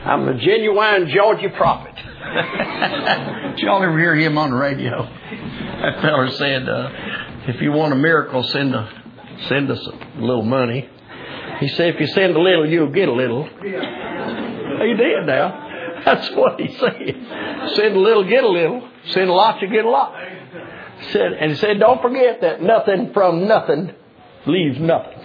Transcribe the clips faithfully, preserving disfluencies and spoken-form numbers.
I'm a genuine Georgia prophet. Did y'all ever hear him on the radio? That fella said, uh, if you want a miracle, send a, send us a little money. He said, if you send a little, you'll get a little. He did now. That's what he said. Send a little, get a little. Send a lot, you get a lot. Said, and he said, don't forget that nothing from nothing leaves nothing.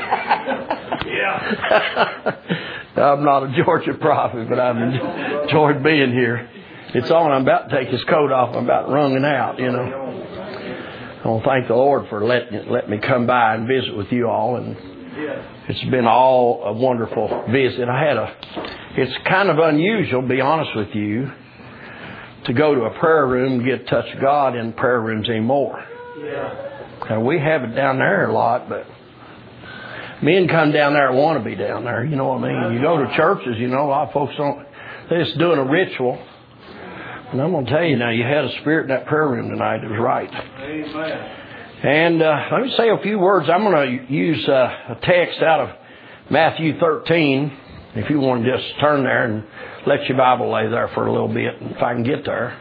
Yeah. I'm not a Georgia prophet, but I've enjoyed being here. It's on. I'm about to take his coat off. I'm about wrung out, you know. I want to thank the Lord for letting let me come by and visit with you all. And it's been all a wonderful visit. I had a, it's kind of unusual, to be honest with you, to go to a prayer room and get a touch of God in prayer rooms anymore. Now, we have it down there a lot, but men come down there and want to be down there. You know what I mean? You go to churches, you know, a lot of folks don't, they're just doing a ritual. And I'm going to tell you now, you had a spirit in that prayer room tonight. It was right. Amen. And uh, let me say a few words. I'm going to use uh, a text out of Matthew thirteen. If you want to just turn there and let your Bible lay there for a little bit, if I can get there.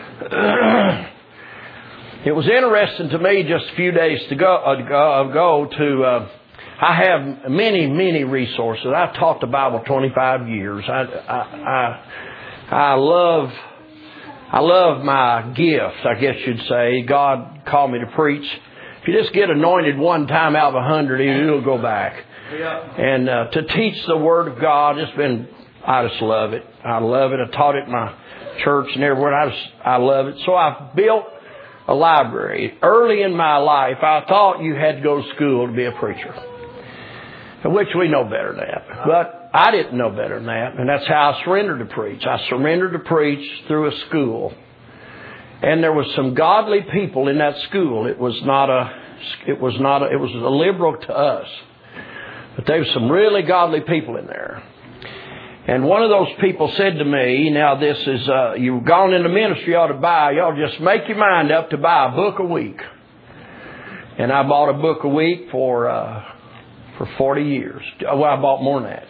It was interesting to me just a few days to go, uh, ago to... Uh, I have many, many resources. I've taught the Bible twenty-five years. I, I, I, I love, I love my gift, I guess you'd say. God called me to preach. If you just get anointed one time out of a hundred, it'll go back. Yeah. And uh, to teach the Word of God, it's been, I just love it. I love it. I taught it in my church and everywhere. I just, I love it. So I've built a library. Early in my life, I thought you had to go to school to be a preacher. Which we know better than that. But I didn't know better than that. And that's how I surrendered to preach. I surrendered to preach through a school. And there was some godly people in that school. It was not a, it was not a, it was a liberal to us. But there was some really godly people in there. And one of those people said to me, now this is, uh, you've gone into ministry, you ought to buy, you ought to just make your mind up to buy a book a week. And I bought a book a week for, uh, for forty years. Well, I bought more than that.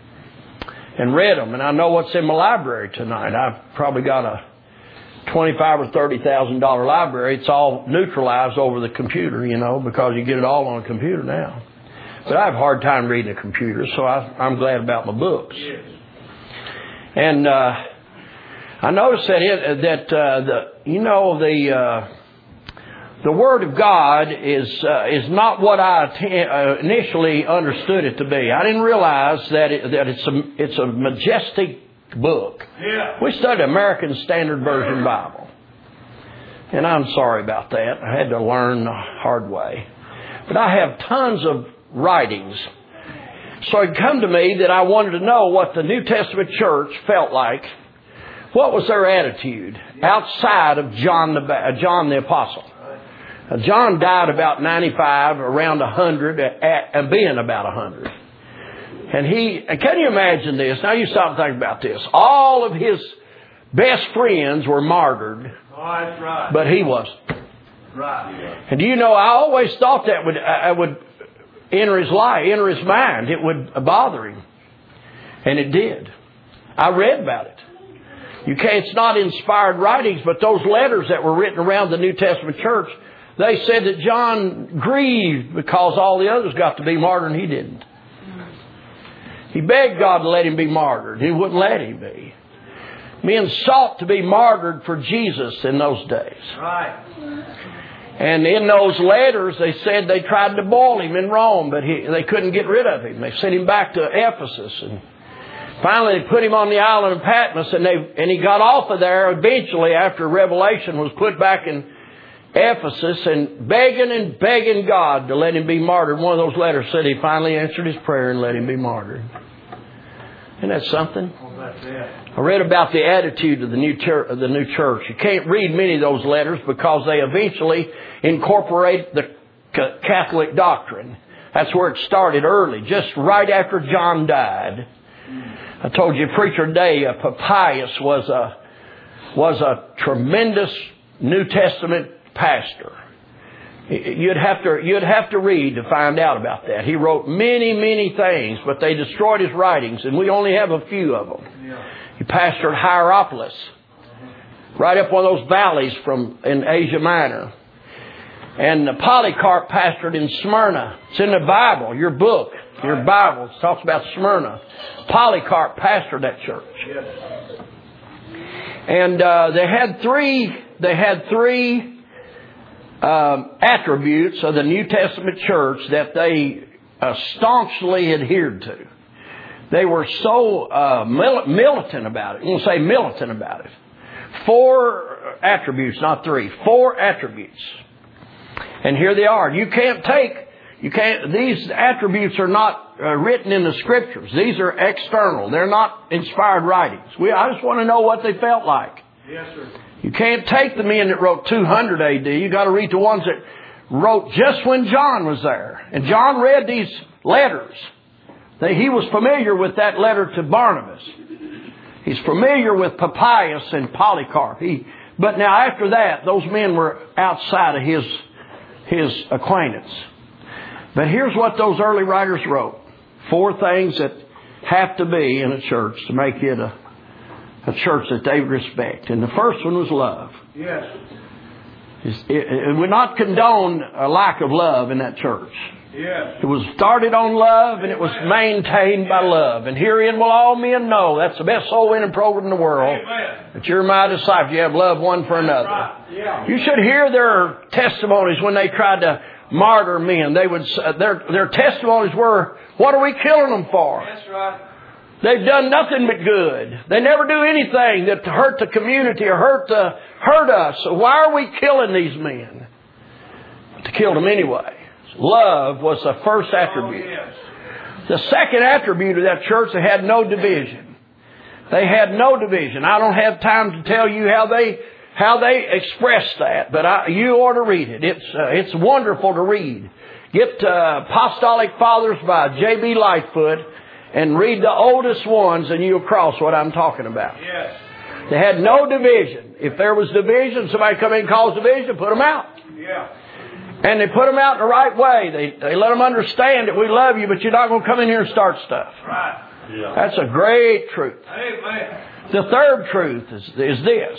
And read them. And I know what's in my library tonight. I've probably got a twenty-five or thirty thousand dollar library. It's all neutralized over the computer, you know, because you get it all on a computer now. But I have a hard time reading a computer, so I, I'm glad about my books. And uh, I noticed that it, that uh, the you know the. Uh, The Word of God is uh, is not what I t- uh, initially understood it to be. I didn't realize that it, that it's a it's a majestic book. Yeah. We studied American Standard Version Bible, and I'm sorry about that. I had to learn the hard way. But I have tons of writings, so it come to me that I wanted to know what the New Testament church felt like. What was their attitude outside of John the uh, John the Apostle? John died about ninety-five, around one hundred, and being about one hundred. And he, can you imagine this? Now you stop and think about this. All of his best friends were martyred, oh, that's right. But he wasn't. Right. And do you know, I always thought that would, I would enter his life, enter his mind. It would bother him. And it did. I read about it. You can't, it's not inspired writings, but those letters that were written around the New Testament church, they said that John grieved because all the others got to be martyred and he didn't. He begged God to let him be martyred. He wouldn't let him be. Men sought to be martyred for Jesus in those days. Right. And in those letters, they said they tried to boil him in Rome, but he, they couldn't get rid of him. They sent him back to Ephesus, and finally they put him on the island of Patmos, and they and he got off of there eventually after Revelation was put back in Ephesus, and begging and begging God to let him be martyred. One of those letters said he finally answered his prayer and let him be martyred. Isn't that something? I read about the attitude of the new church. Of the new church. You can't read many of those letters because they eventually incorporate the Catholic doctrine. That's where it started early, just right after John died. I told you, Preacher Day, uh, Papias was a was a tremendous New Testament pastor. You'd have to, you'd have to read to find out about that. He wrote many, many things, but they destroyed his writings, and we only have a few of them. He pastored Hierapolis, right up one of those valleys from in Asia Minor. And Polycarp pastored in Smyrna. It's in the Bible, your book, your Bible. It talks about Smyrna. Polycarp pastored that church. And uh, they had three, they had three um, attributes of the New Testament church that they uh, staunchly adhered to. They were so uh, mil- militant about it. I'm going to say militant about it. Four attributes, not three. Four attributes. And here they are. You can't take, you can't, these attributes are not uh, written in the Scriptures. These are external. They're not inspired writings. We, I just want to know what they felt like. Yes, sir. You can't take the men that wrote two hundred A D. You got to read the ones that wrote just when John was there. And John read these letters. They, he was familiar with that letter to Barnabas. He's familiar with Papias and Polycarp. He, but now after that, those men were outside of his, his acquaintance. But here's what those early writers wrote. Four things that have to be in a church to make it a, a church that they respect. And the first one was love. Yes. It, it, it would not condone a lack of love in that church. Yes. It was started on love and it was maintained by love. And herein will all men know, that's the best soul winning program in the world, Amen. that you're my disciple. You have love one for another. Right. Yeah. You should hear their testimonies when they tried to martyr men. They would uh, their their testimonies were, what are we killing them for? That's right. They've done nothing but good. They never do anything that to hurt the community or hurt the hurt us. So why are we killing these men? To kill them anyway. Love was the first attribute. Oh, yes. The second attribute of that church, they had no division. They had no division. I don't have time to tell you how they how they expressed that, but I, you ought to read it. It's uh, it's wonderful to read. Get uh, Apostolic Fathers by J B Lightfoot and read the oldest ones, and you'll cross what I'm talking about. Yes. They had no division. If there was division, somebody come in and cause division, put them out. Yeah. And they put them out in the right way. They they let them understand that we love you, but you're not going to come in here and start stuff. Right. Yeah. That's a great truth. Amen. The third truth is, is this.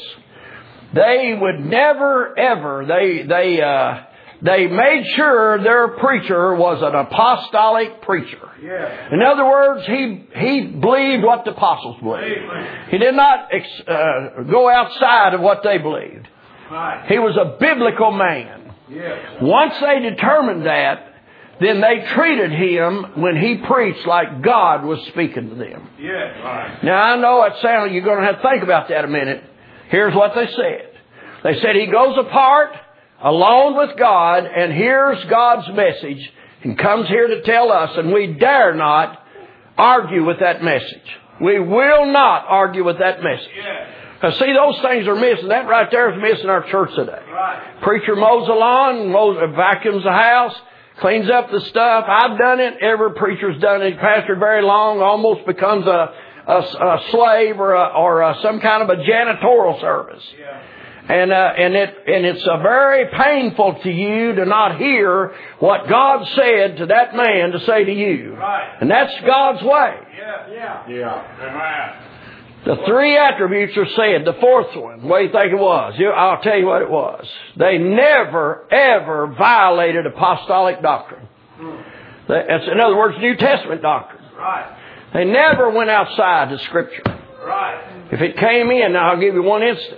They would never, ever, they, they, uh, they made sure their preacher was an apostolic preacher. Yes. In other words, he, he believed what the apostles believed. Amen. He did not uh, go outside of what they believed. Right. He was a biblical man. Yes. Once they determined that, then they treated him when he preached like God was speaking to them. Yes. Right. Now, I know it sounds, you're going to have to think about that a minute. Here's what they said. They said he goes apart, alone with God, and hears God's message, and comes here to tell us, and we dare not argue with that message. We will not argue with that message. Yes. Now, see, those things are missing. That right there is missing our church today. Right. Preacher mows the lawn, mows, vacuums the house, cleans up the stuff. I've done it. Every preacher's done it. Pastored very long, almost becomes a, a, a slave or, a, or a, some kind of a janitorial service. Yeah. And uh, and it and it's uh, very painful to you to not hear what God said to that man to say to you. Right. And that's God's way. Yeah. Yeah. Yeah. Amen. The three attributes are said. The fourth one, what do you think it was? You, I'll tell you what it was. They never, ever violated apostolic doctrine. Hmm. That's, in other words, New Testament doctrine. Right. They never went outside the Scripture. Right. If it came in, now I'll give you one instance.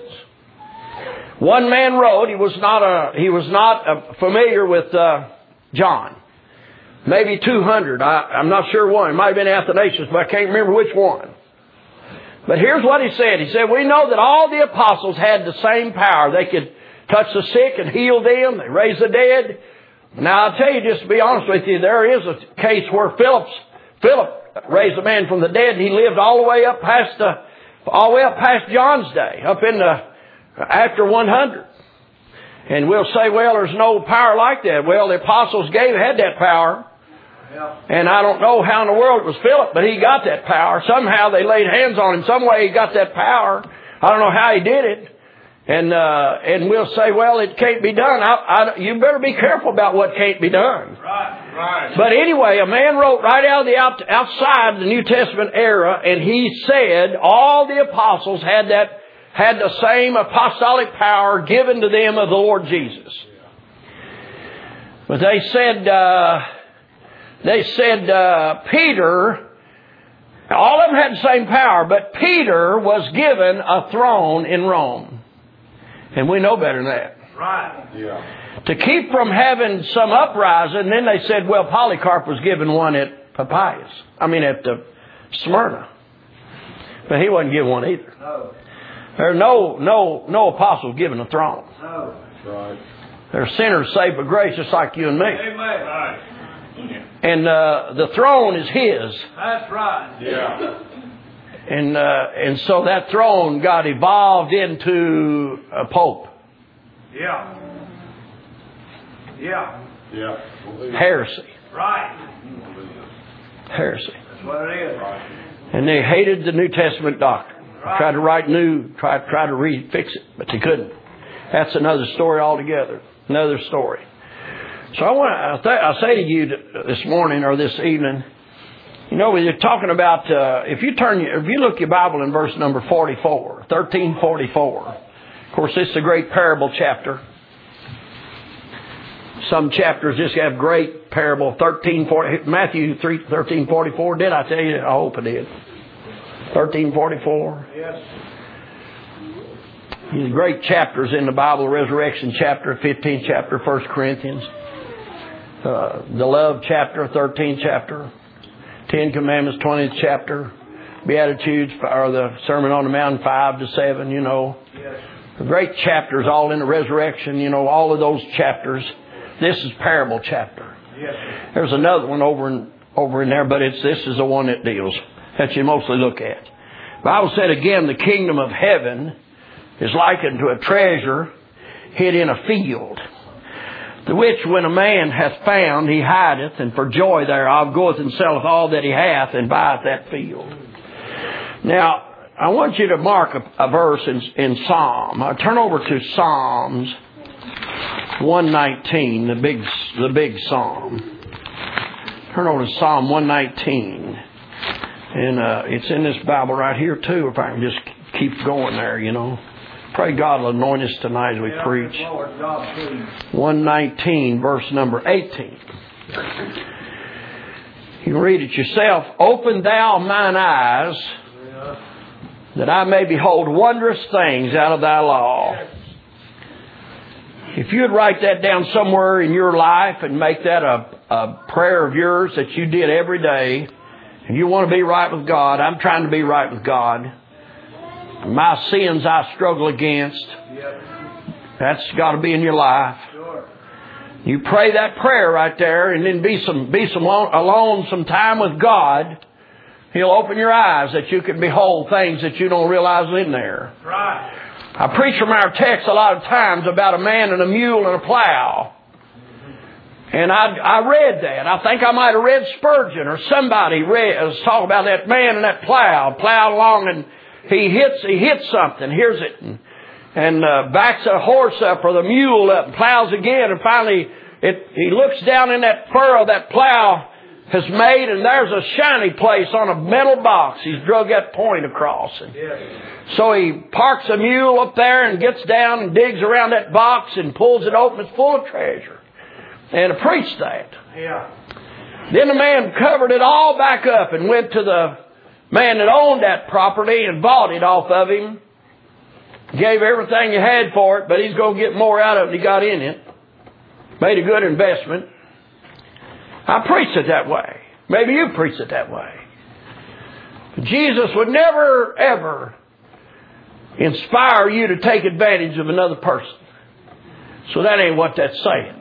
One man wrote, he was not a, he was not a, familiar with uh, John. Maybe two hundred. I, I'm not sure one. It might have been Athanasius, but I can't remember which one. But here's what he said. He said, we know that all the apostles had the same power. They could touch the sick and heal them. They raised the dead. Now, I'll tell you, just to be honest with you, there is a case where Philip's, Philip raised a man from the dead, and he lived all the way up past the, all the way up past John's day, up in the, after one hundred. And we'll say, well, there's no power like that. Well, the apostles gave, had that power. Yeah. And I don't know how in the world it was Philip, but he got that power. Somehow they laid hands on him. Some way he got that power. I don't know how he did it. And uh, and we'll say, well, it can't be done. I, I, you better be careful about what can't be done. Right, right. But anyway, a man wrote right out of the out, outside the New Testament era, and he said all the apostles had that had the same apostolic power given to them of the Lord Jesus. But they said uh, they said uh, Peter, all of them had the same power, but Peter was given a throne in Rome. And we know better than that. Right. Yeah. To keep from having some uprising, then they said, well, Polycarp was given one at Papias. I mean, at uh, Smyrna. But he wasn't given one either. No. There are no, no, no apostles given a throne. No. That's right. They're sinners saved by grace, just like you and me. Amen. Right. And uh, the throne is His. That's right. Yeah. And uh, and so that throne got evolved into a pope. Yeah. Yeah. Yeah. Heresy. Right. Heresy. That's what it is. Right. And they hated the New Testament doctrine. Right. Tried to write new, tried, tried to refix it, but they couldn't. That's another story altogether. Another story. So I want to, I say to you this morning or this evening, you know, we're talking about, uh, if you turn, if you look your Bible in verse number forty-four, thirteen forty-four. Of course, this is a great parable chapter. Some chapters just have great parable. thirteen forty, Matthew three, thirteen forty-four. Did I tell you? I hope I did. thirteen forty-four. Yes. These great chapters in the Bible, Resurrection chapter, fifteenth chapter, First Corinthians. Uh, the love chapter, thirteenth chapter. Ten Commandments, twentieth chapter. Beatitudes, or the Sermon on the Mount, five to seven, you know. Yes. Great chapters all in the resurrection, you know, all of those chapters. This is parable chapter. Yes. There's another one over in, over in there, but it's this is the one that deals, that you mostly look at. The Bible said again, the kingdom of heaven is likened to a treasure hid in a field, the which when a man hath found, he hideth, and for joy thereof goeth and selleth all that he hath, and buyeth that field. Now, I want you to mark a, a verse in, in Psalm. I turn over to Psalms one nineteen, the big, the big Psalm. Turn over to Psalm one nineteen. And uh, it's in this Bible right here too, if I can just keep going there, you know. Pray God will anoint us tonight as we Yeah, preach. Lord God, please. one nineteen, verse number eighteen. You can read it yourself. Open thou mine eyes, that I may behold wondrous things out of thy law. If you'd write that down somewhere in your life and make that a, a prayer of yours that you did every day, and you want to be right with God, I'm trying to be right with God. My sins I struggle against. Yep. That's got to be in your life. Sure. You pray that prayer right there, and then be some be some alone, alone some time with God. He'll open your eyes that you can behold things that you don't realize are in there. Right. I preach from our text a lot of times about a man and a mule and a plow. And I, I read that. I think I might have read Spurgeon or somebody read, was talking about that man and that plow, plowed along, and he hits he hits something, hears it, and, and uh, backs a horse up or the mule up and plows again, and finally it, he looks down in that furrow that plow has made, and there's a shiny place on a metal box. He's drug that point across. And Yes. so he parks a mule up there and gets down and digs around that box and pulls it open. It's full of treasure. And I preached that. Yeah. Then the man covered it all back up and went to the man that owned that property and bought it off of him. Gave everything he had for it, but he's going to get more out of it than he got in it. Made a good investment. I preached it that way. Maybe you preached it that way. Jesus would never, ever inspire you to take advantage of another person. So that ain't what that's saying.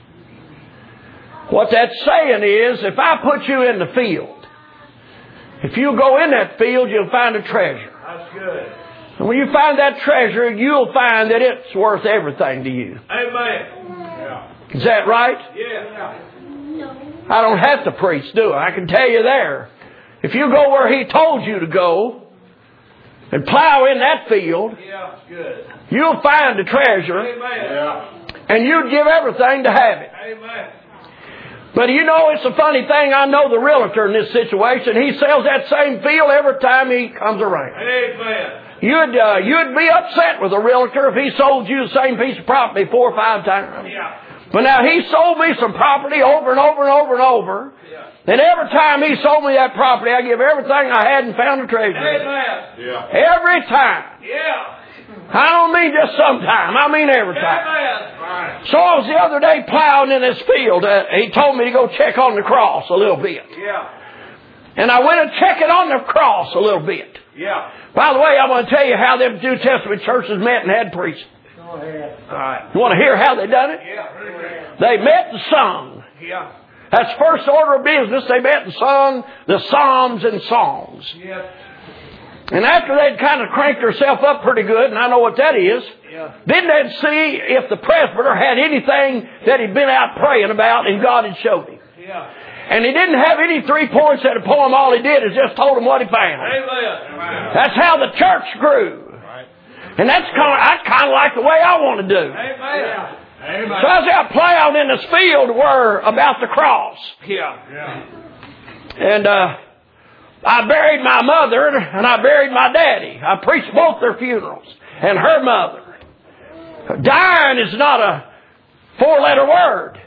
What that's saying is, if I put you in the field, if you go in that field, you'll find a treasure. That's good. And when you find that treasure, you'll find that it's worth everything to you. Amen. Yeah. Is that right? Yeah. I don't have to preach, do I? I can tell you there. If you go where He told you to go, and plow in that field, Yeah. Good. you'll find the treasure, Amen. Yeah. and you'd give everything to have it. Amen. But you know, it's a funny thing. I know the realtor in this situation. He sells that same field every time he comes around. Amen. You'd uh, you'd be upset with a realtor if he sold you the same piece of property four or five times. Yeah. But now he sold me some property over and over and over and over. Yeah. And every time he sold me that property, I give everything I had and found a treasure. Amen. Yeah. Every time. Yeah. I don't mean just sometime. I mean every time. Amen. Right. So I was the other day plowing in this field. Uh, he told me to go check on the cross a little bit. Yeah. And I went and checked it on the cross a little bit. Yeah. By the way, I'm going to tell you how them New Testament churches met and had priests. Go ahead. All right. You want to hear how they done it? Yeah. They met and sung. Yeah. That's first order of business. They met and sung the psalms and songs. Yeah. And after they'd kind of cranked themselves up pretty good, and I know what that is, Yeah. then they'd see if the presbyter had anything that he'd been out praying about and God had showed him. Yeah. And he didn't have any three points at a poem. All he did is just told them what he found. Amen. That's how the church grew. Right. And that's kind of, that's kind of like the way I want to do. Amen. Amen. So I was out plowing in this field where about the cross. Yeah. Yeah. And uh, I buried my mother and I buried my daddy. I preached both their funerals and her mother. Dying is not a four-letter word.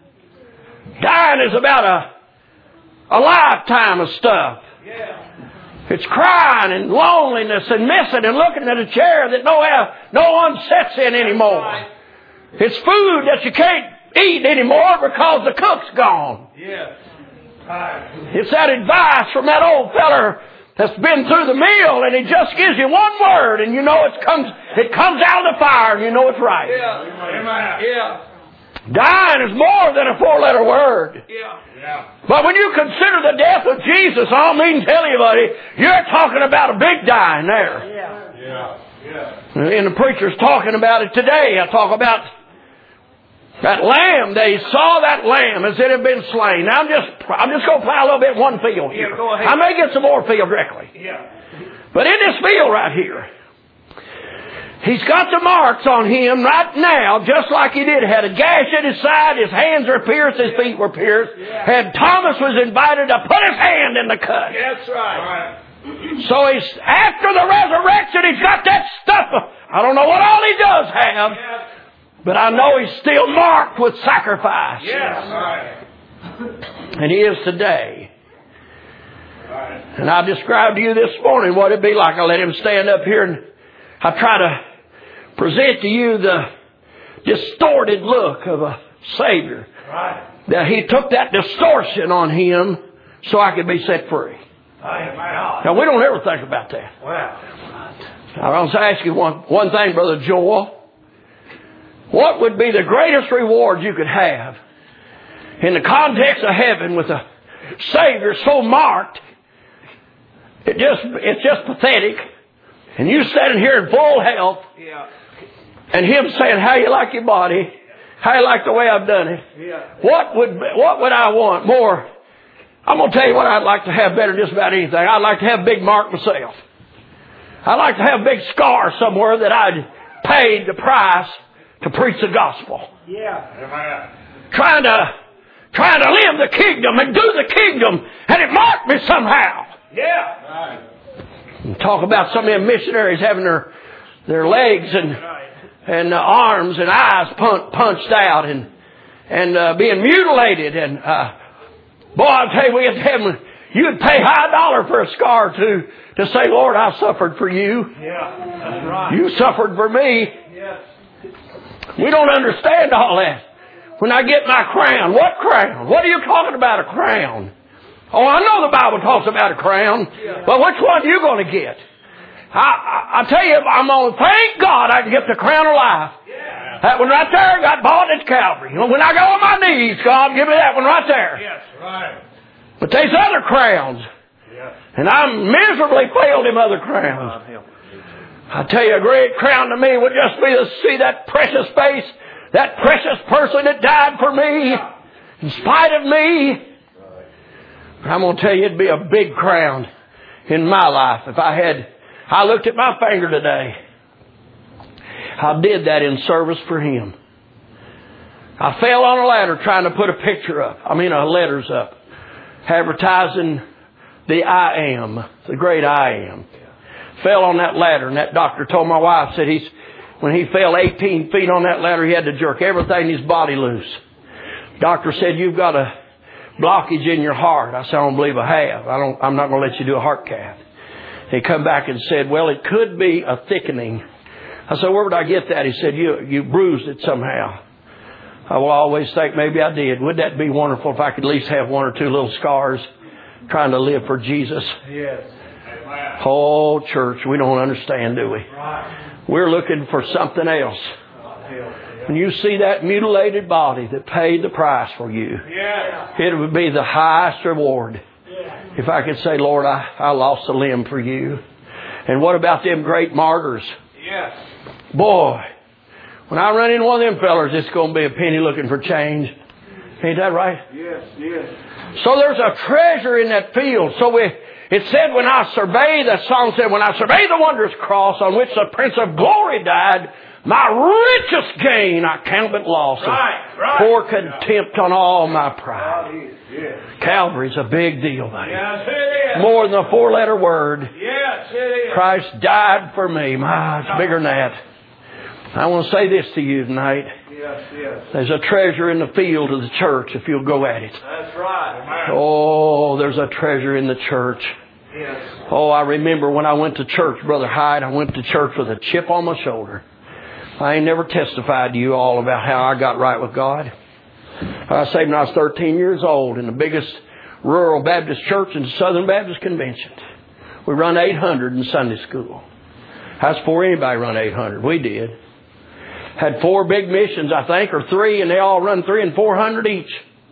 Dying is about a, a lifetime of stuff. Yeah. It's crying and loneliness and missing and looking at a chair that no, no one sits in anymore. It's food that you can't eat anymore because the cook's gone. Yes. Right. It's that advice from that old feller that's been through the meal, and he just gives you one word, and you know it comes it comes out of the fire, and you know it's right. Yeah. Amen. Yeah. Dying is more than a four-letter word. Yeah. Yeah. But when you consider the death of Jesus, I don't mean to tell you, buddy, you're talking about a big dying there. Yeah. Yeah. Yeah. And the preacher's talking about it today. I talk about that lamb. They saw that lamb as it had been slain. Now I'm just, I'm just going to plow a little bit in one field here. Yeah, go ahead. I may get some more field directly. Yeah. But in this field right here, he's got the marks on him right now, just like he did. Had a gash in his side, his hands were pierced, his feet were pierced. Yeah. And Thomas was invited to put his hand in the cut. That's right. So he's, after the resurrection, he's got that stuff. I don't know what all he does have, Yeah. but I know he's still marked with sacrifice. Yes. Right. And he is today. Right. And I described to you this morning what it'd be like. I let him stand up here and I try to present to you the distorted look of a Savior. Right. That he took that distortion on him so I could be set free. Amen. Now we don't ever think about that. Wow. I want to ask you one, one thing, Brother Joel. What would be the greatest reward you could have in the context of heaven with a Savior so marked? It just, it's just pathetic. And you standing here in full health. Yeah. And him saying, how you like your body? How you like the way I've done it? Yeah. What would, what would I want more? I'm going to tell you what I'd like to have better than just about anything. I'd like to have a big mark myself. I'd like to have a big scar somewhere that I'd paid the price to preach the gospel. Yeah. Amen. Trying to, trying to live the kingdom and do the kingdom, and it marked me somehow. Yeah. Right. And talk about some of them missionaries having their, their legs and, Right. and uh, arms and eyes pun- punched out and, and uh, being mutilated. And, uh, boy, I'll tell you, we get to heaven, you'd pay high dollar for a scar to, to say, Lord, I suffered for you. Yeah. That's right. You suffered for me. Yes. We don't understand all that. When I get my crown, what crown? What are you talking about, a crown? Oh, I know the Bible talks about a crown, Yeah. but which one are you going to get? I, I, I tell you, I'm going to thank God I can get the crown of life. Yeah. That one right there got bought at Calvary. You know, when I go on my knees, God, give me that one right there. Yes. Right. But there's other crowns, Yes. and I'm miserably failed in other crowns. I tell you, a great crown to me would just be to see that precious face, that precious person that died for me, in spite of me. But I'm going to tell you, it'd be a big crown in my life if I had I looked at my finger today. I did that in service for Him. I fell on a ladder trying to put a picture up. I mean, uh, letters up. Advertising the I am, the great I am. Fell on that ladder, and that doctor told my wife, said he's, when he fell eighteen feet on that ladder, he had to jerk everything in his body loose. Doctor said, you've got a blockage in your heart. I said, I don't believe I have. I don't, I'm not going to let you do a heart cath. He come back and said, well, it could be a thickening. I said, where would I get that? He said, you, you bruised it somehow. I will always think maybe I did. Would that be wonderful if I could at least have one or two little scars trying to live for Jesus? Yes. Oh, church, we don't understand, do we? We're looking for something else. When you see that mutilated body that paid the price for you, it would be the highest reward. If I could say, Lord, I, I lost a limb for you. And what about them great martyrs? Yes. Boy, when I run into one of them fellers, it's going to be a penny looking for change. Ain't that right? Yes, yes. So there's a treasure in that field. So we, it said, when I survey, that song said, when I survey the wondrous cross on which the Prince of Glory died, my richest gain I count but loss. Right, right. Pour contempt on all my pride. Yes. Calvary's a big deal, buddy. Yes, it is. More than a four-letter word. Yes, it is. Christ died for me. My, it's bigger than that. I want to say this to you tonight. Yes, yes. There's a treasure in the field of the church if you'll go at it. That's right. Oh, there's a treasure in the church. Yes. Oh, I remember when I went to church, Brother Hyde, I went to church with a chip on my shoulder. I ain't never testified to you all about how I got right with God. I saved when I was thirteen years old in the biggest rural Baptist church in the Southern Baptist Convention. We run eight hundred in Sunday school. That's before anybody run eight hundred. We did. Had four big missions, I think, or three, and they all run three and four hundred each.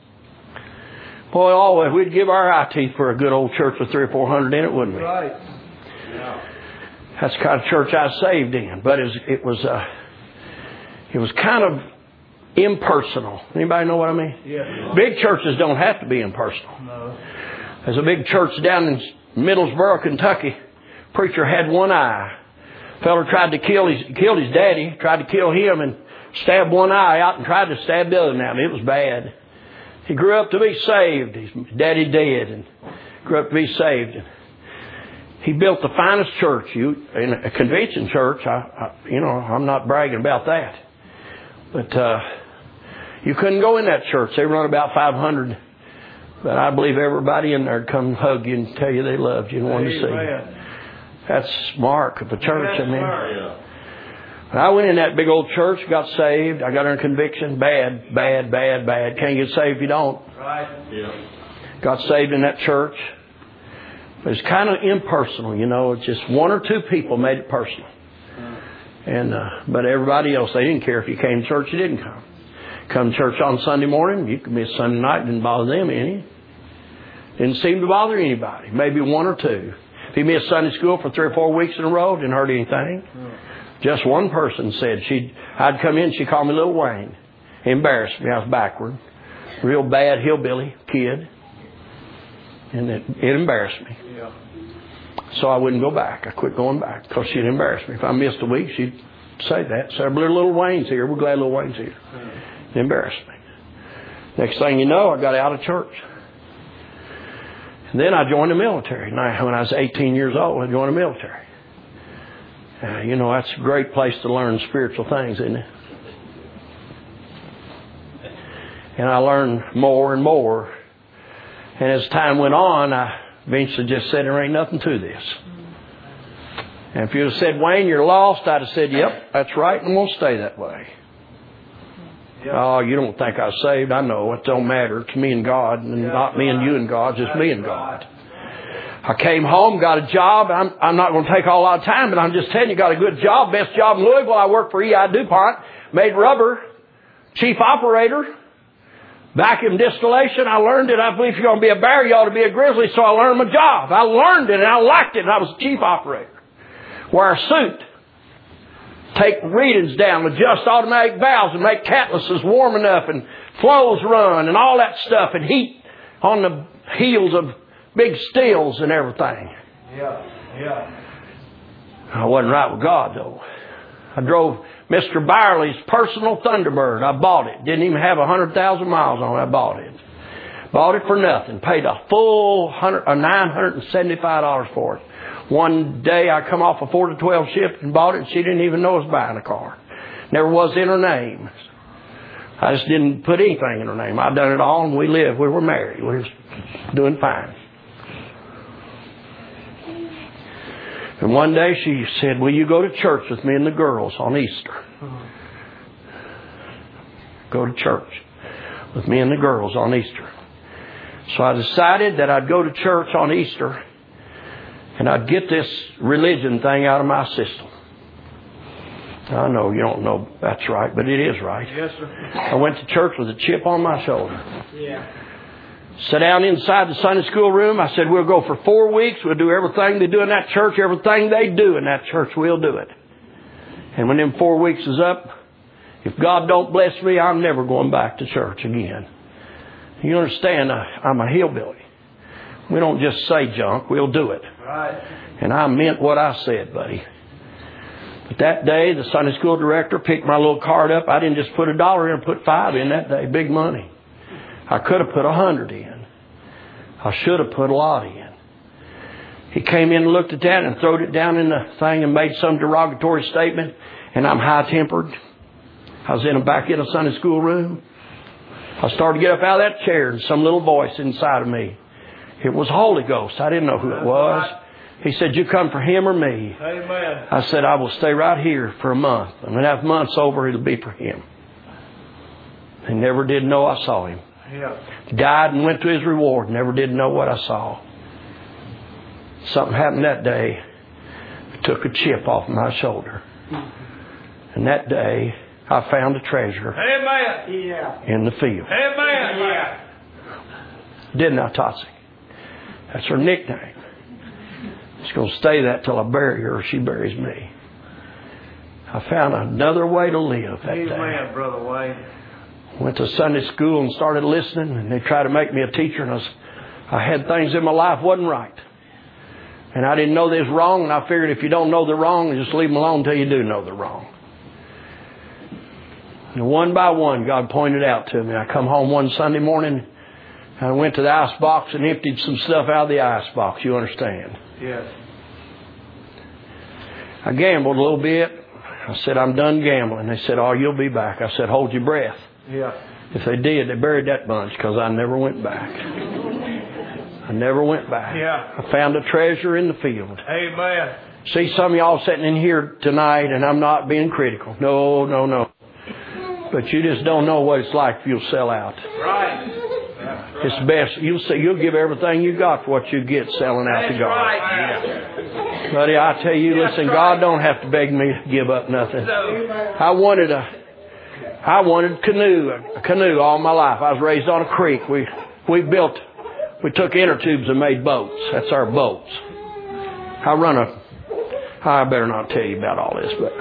Boy, always we'd give our eye teeth for a good old church with three or four hundred in it, wouldn't we? Right. Yeah. That's the kind of church I was saved in. But it was, it was, uh, it was kind of impersonal. Anybody know what I mean? Yeah. Big churches don't have to be impersonal. No. There's a big church down in Middlesboro, Kentucky. Preacher had one eye. Feller tried to kill his killed his daddy, tried to kill him and stabbed one eye out and tried to stab the other one out. It was bad. He grew up to be saved. His daddy dead and grew up to be saved. He built the finest church, you in a convention church. I, I you know, I'm not bragging about that. But uh, you couldn't go in that church. They run about five hundred. But I believe everybody in there would come hug you and tell you they loved you and wanted to see you. That's mark of the church. I mean, when I went in that big old church, got saved. I got under conviction. Bad, bad, bad, bad. Can't get saved if you don't. Right. Yeah. Got saved in that church. But it's kind of impersonal, you know. It's just one or two people made it personal. And uh, but everybody else, they didn't care if you came to church, you didn't come. Come to church on Sunday morning, you could miss Sunday night, didn't bother them any. Didn't seem to bother anybody. Maybe one or two. If you missed Sunday school for three or four weeks in a row, didn't hurt anything. Just one person said she'd I'd come in, she called me Little Wayne. Embarrassed me. I was backward. Real bad hillbilly kid. And it, it embarrassed me. Yeah. So I wouldn't go back. I quit going back because she'd embarrass me. If I missed a week, she'd say that. So Little Wayne's here. We're glad Little Wayne's here. It embarrassed me. Next thing you know, I got out of church. And then I joined the military. Now, when I was eighteen years old, I joined the military. Uh, you know, that's a great place to learn spiritual things, isn't it? And I learned more and more. And as time went on, I eventually just said, there ain't nothing to this. And if you'd have said, Wayne, you're lost, I'd have said, yep, that's right, and I'm going to stay that way. Yep. Oh, you don't think I was saved? I know. It don't matter. It's me and God, and yep. Not me and you and God, just me and God. I came home, got a job. I'm, I'm not going to take a lot of time, but I'm just telling you, got a good job, best job in Louisville. I worked for E I DuPont, made rubber, chief operator. Vacuum distillation, I learned it. I believe if you're going to be a bear, you ought to be a grizzly. So I learned my job. I learned it and I liked it. And I was chief operator. Wear a suit. Take readings down. Adjust automatic valves and make catalysts warm enough and flows run and all that stuff. And heat on the heels of big stills and everything. Yeah, yeah. I wasn't right with God, though. I drove Mister Byerly's personal Thunderbird. I bought it. Didn't even have one hundred thousand miles on it. I bought it. Bought it for nothing. Paid a full nine hundred seventy-five dollars for it. One day I come off a four to twelve shift and bought it, and she didn't even know I was buying a car. Never was in her name. I just didn't put anything in her name. I'd done it all, and we lived. We were married. We were doing fine. And one day she said, will you go to church with me and the girls on Easter? Go to church with me and the girls on Easter. So I decided that I'd go to church on Easter and I'd get this religion thing out of my system. I know you don't know that's right, but it is right. Yes, sir. I went to church with a chip on my shoulder. Yeah. Sat down inside the Sunday school room. I said, we'll go for four weeks. We'll do everything they do in that church. Everything they do in that church, we'll do it. And when them four weeks is up, if God don't bless me, I'm never going back to church again. You understand, I'm a hillbilly. We don't just say junk. We'll do it. Right. And I meant what I said, buddy. But that day, the Sunday school director picked my little card up. I didn't just put a dollar in, I put five in that day. Big money. I could have put a hundred in. I should have put a lot in. He came in and looked at that and throwed it down in the thing and made some derogatory statement. And I'm high-tempered. I was in the back in a Sunday school room. I started to get up out of that chair and some little voice inside of me. It was Holy Ghost. I didn't know who it was. He said, you come for him or me? Amen. I said, I will stay right here for a month. And when that month's over, it'll be for him. He never did know I saw him. Yeah. Died and went to his reward. Never did know what I saw. Something happened that day. It took a chip off my shoulder. And that day, I found a treasure. Amen. Yeah. In the field. Amen. Yeah. Didn't I, Totsy? That's her nickname. She's going to stay that till I bury her or she buries me. I found another way to live that Amen, day. Amen, Brother Wayne. Went to Sunday school and started listening, and they tried to make me a teacher, and I, was, I had things in my life wasn't right. And I didn't know they was wrong, and I figured if you don't know they're wrong, just leave them alone until you do know they're wrong. And one by one, God pointed out to me. I come home one Sunday morning, and I went to the ice box and emptied some stuff out of the ice box. You understand? Yes. I gambled a little bit. I said, I'm done gambling. They said, oh, you'll be back. I said, hold your breath. Yeah. If they did, they buried that bunch because I never went back. I never went back. Yeah. I found a treasure in the field. Amen. See, some of y'all sitting in here tonight, and I'm not being critical. No, no, no. But you just don't know what it's like if you'll sell out. Right. It's best. You'll say you'll give everything you got for what you get selling out to That's God. right. Yeah. Buddy, I tell you, listen, God don't have to beg me to give up nothing. I wanted a, I wanted canoe, a canoe all my life. I was raised on a creek. We, we built, we took inner tubes and made boats. That's our boats. I run a, I better not tell you about all this, but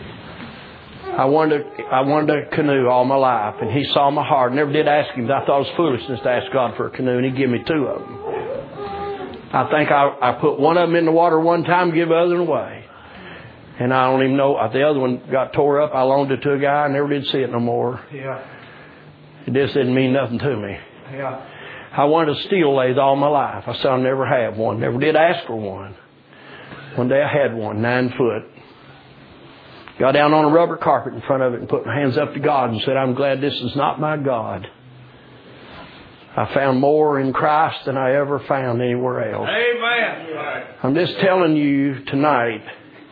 I wanted a, I wanted a canoe all my life, and He saw my heart. Never did ask Him. I thought it was foolishness to ask God for a canoe, and He gave me two of them. I think I, I put one of them in the water one time, give the other one away. And I don't even know. The other one got tore up. I loaned it to a guy. I never did see it no more. Yeah. It just didn't mean nothing to me. Yeah. I wanted a steel lathe all my life. I said I'll never have one. Never did ask for one. One day I had one, nine foot. Got down on a rubber carpet in front of it and put my hands up to God and said, I'm glad this is not my God. I found more in Christ than I ever found anywhere else. Amen. I'm just telling you tonight,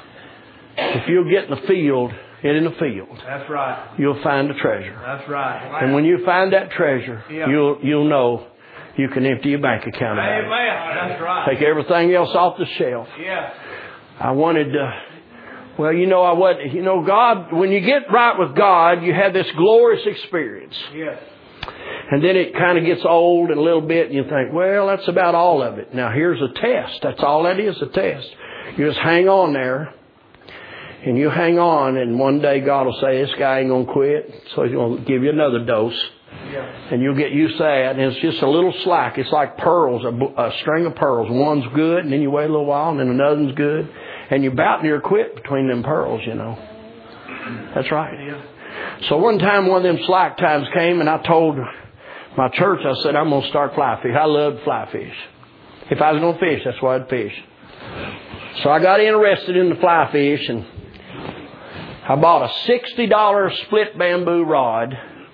if you'll get in the field, get in the field. That's right. You'll find a treasure. That's right. And when you find that treasure, Yeah. you'll you'll know you can empty your bank account out. Amen. That's right. Take everything else off the shelf. Yeah. I wanted to, well, you know, I wasn't, you know, God, when you get right with God, you have this glorious experience. Yes. And then it kind of gets old and a little bit, and you think, well, that's about all of it. Now, here's a test. That's all that is, a test. You just hang on there, and you hang on, and one day God will say, this guy ain't going to quit, so He's going to give you another dose. Yeah. And you'll get used to that, and it's just a little slack. It's like pearls, a, a string of pearls. One's good, and then you wait a little while, and then another one's good. And you about near quit between them pearls, you know. That's right. So one time, one of them slack times came, and I told my church, I said, I'm going to start fly fish. I love fly fish. If I was going to fish, that's why I'd fish. So I got interested in the fly fish, and I bought a sixty dollars split bamboo rod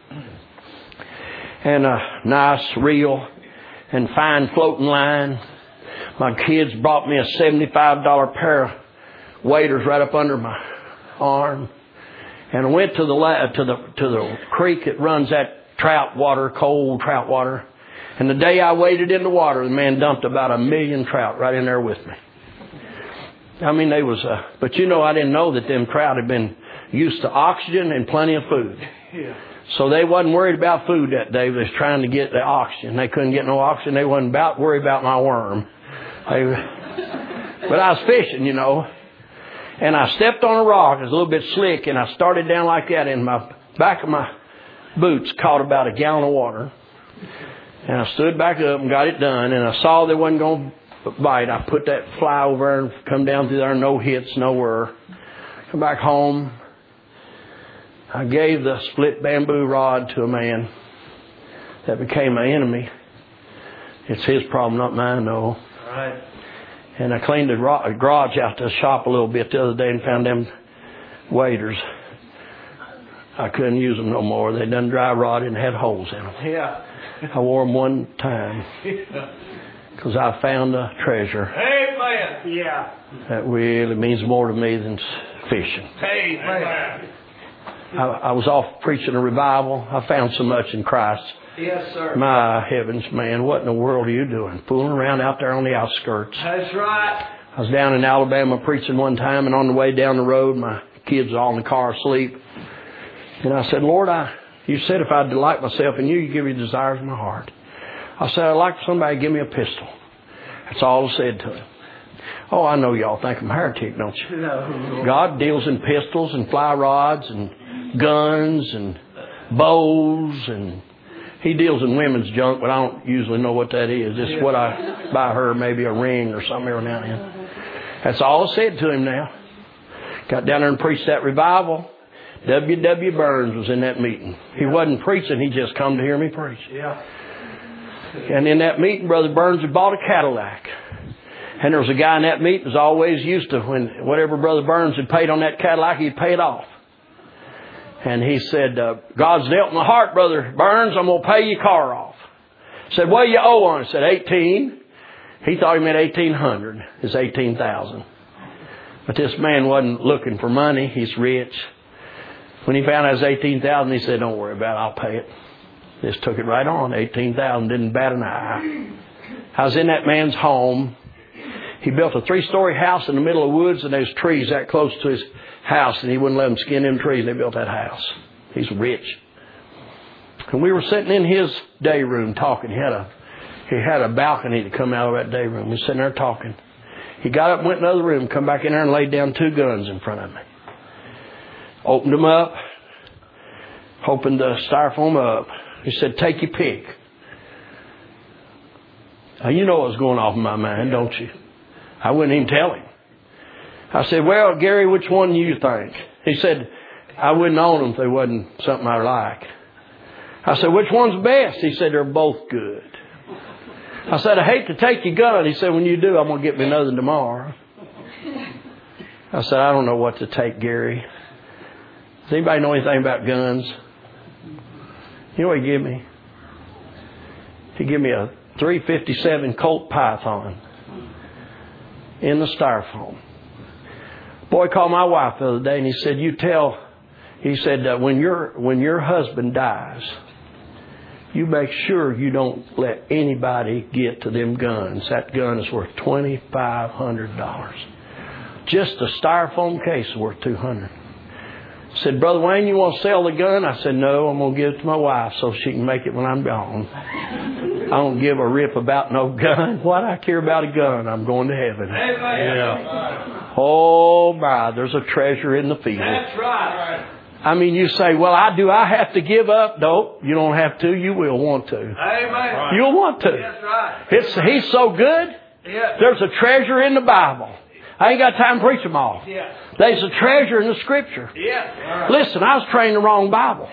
and a nice reel and fine floating line. My kids brought me a seventy-five dollars pair of waders right up under my arm. And I went to the la- to the to the creek that runs that trout water, cold trout water. And the day I waded in the water, the man dumped about a million trout right in there with me. I mean, they was, uh, but you know, I didn't know that them trout had been used to oxygen and plenty of food. Yeah. So they wasn't worried about food that day. They was trying to get the oxygen. They couldn't get no oxygen. They wasn't about worried about my worm. They, but I was fishing, you know. And I stepped on a rock. It was a little bit slick, and I started down like that, and my back of my boots caught about a gallon of water. And I stood back up and got it done, and I saw they wasn't going to bite. I put that fly over and come down through there, no hits, nowhere. Come back home. I gave the split bamboo rod to a man that became my enemy. It's his problem, not mine, no. All right. And I cleaned the garage out to the shop a little bit the other day and found them waders. I couldn't use them no more. They done dry rotted and had holes in them. Yeah. I wore them one time because I found a treasure. Amen. Yeah. That really means more to me than fishing. Amen. I, I was off preaching a revival. I found so much in Christ. Yes, sir. My heavens, man, what in the world are you doing? Fooling around out there on the outskirts. That's right. I was down in Alabama preaching one time, and on the way down the road, my kids all in the car asleep. And I said, Lord, I, you said if I delight myself in you, you give me the desires of my heart. I said, I'd like for somebody to give me a pistol. That's all I said to him. Oh, I know y'all think I'm a heretic, don't you? No. God deals in pistols and fly rods and guns and bows, and He deals in women's junk, but I don't usually know what that is. It's what I buy her, maybe a ring or something every now and then. That's all I said to him now. Got down there and preached that revival. W W Burns was in that meeting. He wasn't preaching, he just come to hear me preach. Yeah. And in that meeting, Brother Burns had bought a Cadillac. And there was a guy in that meeting that was always used to when whatever Brother Burns had paid on that Cadillac, he'd pay it off. And he said, uh, God's dealt in my heart, Brother Burns, I'm going to pay your car off. Said, what do you owe on it? Said, eighteen. He thought he meant eighteen hundred. It's eighteen thousand. But this man wasn't looking for money. He's rich. When he found out it was eighteen thousand, he said, don't worry about it, I'll pay it. Just took it right on. eighteen thousand, didn't bat an eye. I was in that man's home. He built a three-story house in the middle of the woods, and there's trees that close to his house, and he wouldn't let them skin them trees. They built that house. He's rich. And we were sitting in his day room talking. He had a he had a balcony to come out of that day room. We were sitting there talking. He got up and went in another room, come back in there and laid down two guns in front of me. Opened them up, opened the styrofoam up. He said, take your pick. Now, you know what's going off in my mind, don't you? I wouldn't even tell him. I said, well, Gary, which one do you think? He said, I wouldn't own them if they wasn't something I like. I said, which one's best? He said, they're both good. I said, I hate to take your gun. He said, when you do, I'm going to get me another tomorrow. I said, I don't know what to take, Gary. Does anybody know anything about guns? You know what he gave me? He gave me a three fifty-seven Colt Python in the styrofoam. Boy called my wife the other day and he said, you tell, he said, uh, when your when your husband dies, you make sure you don't let anybody get to them guns. That gun is worth twenty-five hundred dollars. Just a styrofoam case is worth two hundred dollars. I said, Brother Wayne, you want to sell the gun? I said, no, I'm going to give it to my wife so she can make it when I'm gone. I don't give a rip about no gun. Why do I care about a gun? I'm going to heaven. Yeah. Oh, my, there's a treasure in the field. That's right. I mean, you say, well, I do I have to give up? No, you don't have to. You will want to. Amen. You'll want to. That's right. It's, he's so good. Yeah. There's a treasure in the Bible. I ain't got time to preach them all. Yeah. There's a treasure in the Scripture. Yeah. Listen, I was trained the wrong Bible.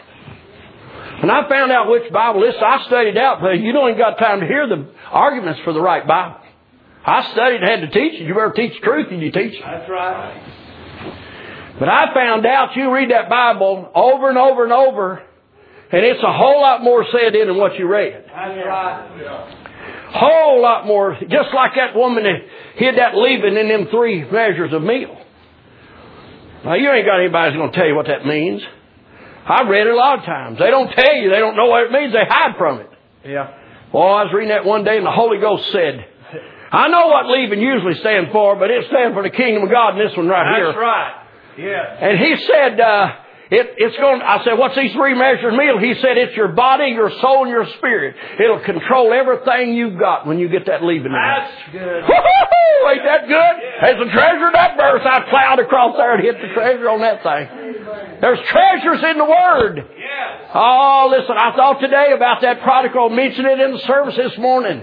And I found out which Bible. Listen, I studied out, but you don't even got time to hear the arguments for the right Bible. I studied and had to teach it. You better teach truth and you teach it. That's right. But I found out you read that Bible over and over and over, and it's a whole lot more said in than what you read. That's right. Whole lot more. Just like that woman that hid that leaven in them three measures of meal. Now, you ain't got anybody who's going to tell you what that means. I've read it a lot of times. They don't tell you. They don't know what it means. They hide from it. Yeah. Well, I was reading that one day and the Holy Ghost said, I know what leaven usually stands for, but it stands for the kingdom of God in this one right here. That's right. Yeah. And he said, uh, it, it's going, I said, what's these three measures of meal? He said, it's your body, your soul, and your spirit. It'll control everything you've got when you get that leaven in. That's good. Woo-hoo-hoo! Ain't that good? There's a treasure in that verse. I plowed across there and hit the treasure on that thing. There's treasures in the Word. Yes. Oh, listen, I thought today about that prodigal. Mentioned it in the service this morning.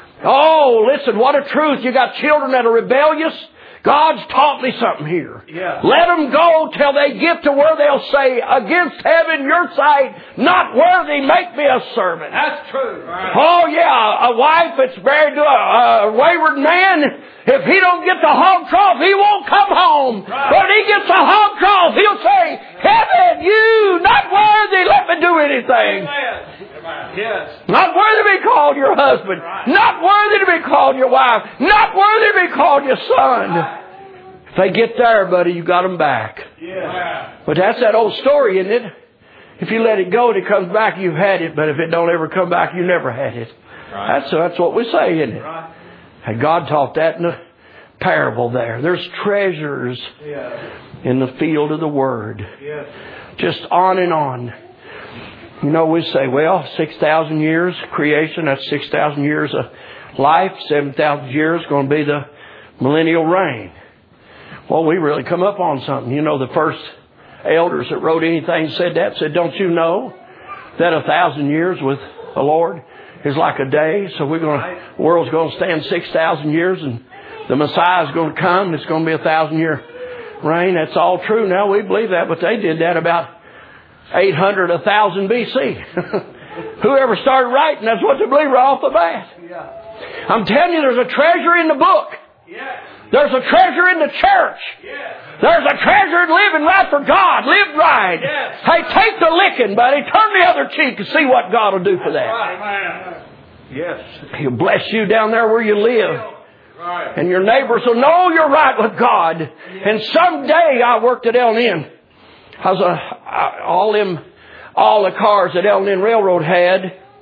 Oh, listen, what a truth. You got children that are rebellious. God's taught me something here. Yeah. Let them go till they get to where they'll say, against heaven, your sight, not worthy, make me a servant. That's true. Right. Oh, yeah, a wife that's married to a, a wayward man, if he don't get the hog trough, he won't come home. Right. But he gets the hog trough, he'll say, heaven, you, not worthy, let me do anything. Amen. Yes. Not worthy to be called your husband. Right. Not worthy to be called your wife. Not worthy to be called your son. Right. If they get there, buddy, you got them back. Yeah. But that's that old story, isn't it? If you let it go and it comes back, you've had it. But if it don't ever come back, you never had it. Right. That's, that's what we say, isn't it? Right. And God taught that in the parable there. There's treasures Yeah. in the field of the Word. Yes. Just on and on. You know, we say, well, six thousand years creation, that's six thousand years of life. seven thousand years going to be the millennial reign. Well, we really come up on something. You know, the first elders that wrote anything said that, said, don't you know that a thousand years with the Lord is like a day? So we're going to, the world's going to stand six thousand years and the Messiah is going to come. It's going to be a thousand year reign. That's all true. Now we believe that, but they did that about eight hundred, one thousand B C. Whoever started writing, that's what they believe right off the bat. Yeah. I'm telling you, there's a treasure in the book. Yes. There's a treasure in the church. Yes. There's a treasure in living right for God. Live right. Yes. Hey, take the licking, buddy. Turn the other cheek and see what God will do for that. Right. Yes. He'll bless you down there where you live. Right. And your neighbors will know you're right with God. And someday I worked at L N N. I was a, I, all them, all the cars that L N N Railroad had,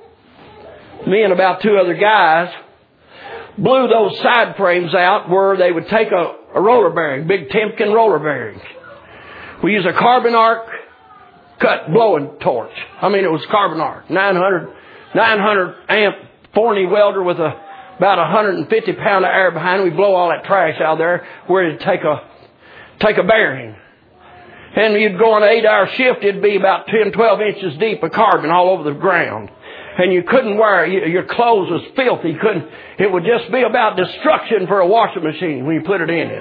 me and about two other guys, blew those side frames out where they would take a, a roller bearing, big Timken roller bearing. We used a carbon arc cut blowing torch. I mean, it was carbon arc, nine hundred, nine hundred amp Forney welder with a about one hundred fifty pound of air behind it. We blow all that trash out there where it'd take a take a bearing. And you'd go on an eight-hour shift, it'd be about ten, twelve inches deep of carbon all over the ground. And you couldn't wear it. Your clothes was filthy. You couldn't. It would just be about destruction for a washing machine when you put it in it.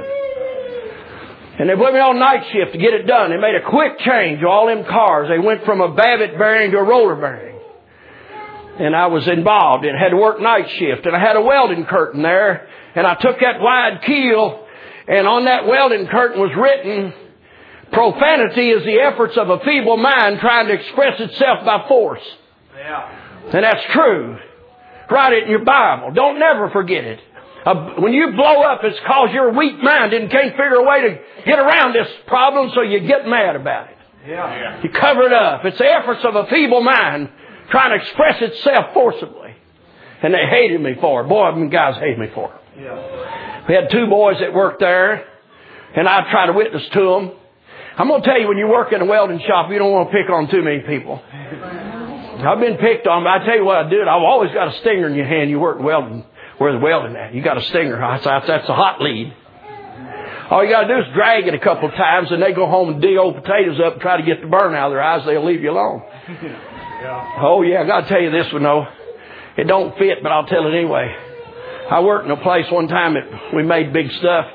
And they put me on night shift to get it done. They made a quick change. All them cars, they went from a Babbitt bearing to a roller bearing. And I was involved and had to work night shift. And I had a welding curtain there. And I took that wide keel, and on that welding curtain was written, profanity is the efforts of a feeble mind trying to express itself by force. Yeah. And that's true. Write it in your Bible. Don't never forget it. Uh, when you blow up, it's because you're weak minded and can't figure a way to get around this problem, so you get mad about it. Yeah. You cover it up. It's the efforts of a feeble mind trying to express itself forcibly. And they hated me for it. Boy, them guys hated me for it. Yeah. We had two boys that worked there, and I'd try to witness to them. I'm going to tell you, when you work in a welding shop, you don't want to pick on too many people. I've been picked on, but I tell you what I did. I've always got a stinger in your hand. You work welding, where the welding at. You got a stinger. That's a hot lead. All you got to do is drag it a couple of times, and they go home and dig old potatoes up and try to get the burn out of their eyes. They'll leave you alone. Yeah. Oh, yeah, I got to tell you this one, though. It don't fit, but I'll tell it anyway. I worked in a place one time that we made big stuff,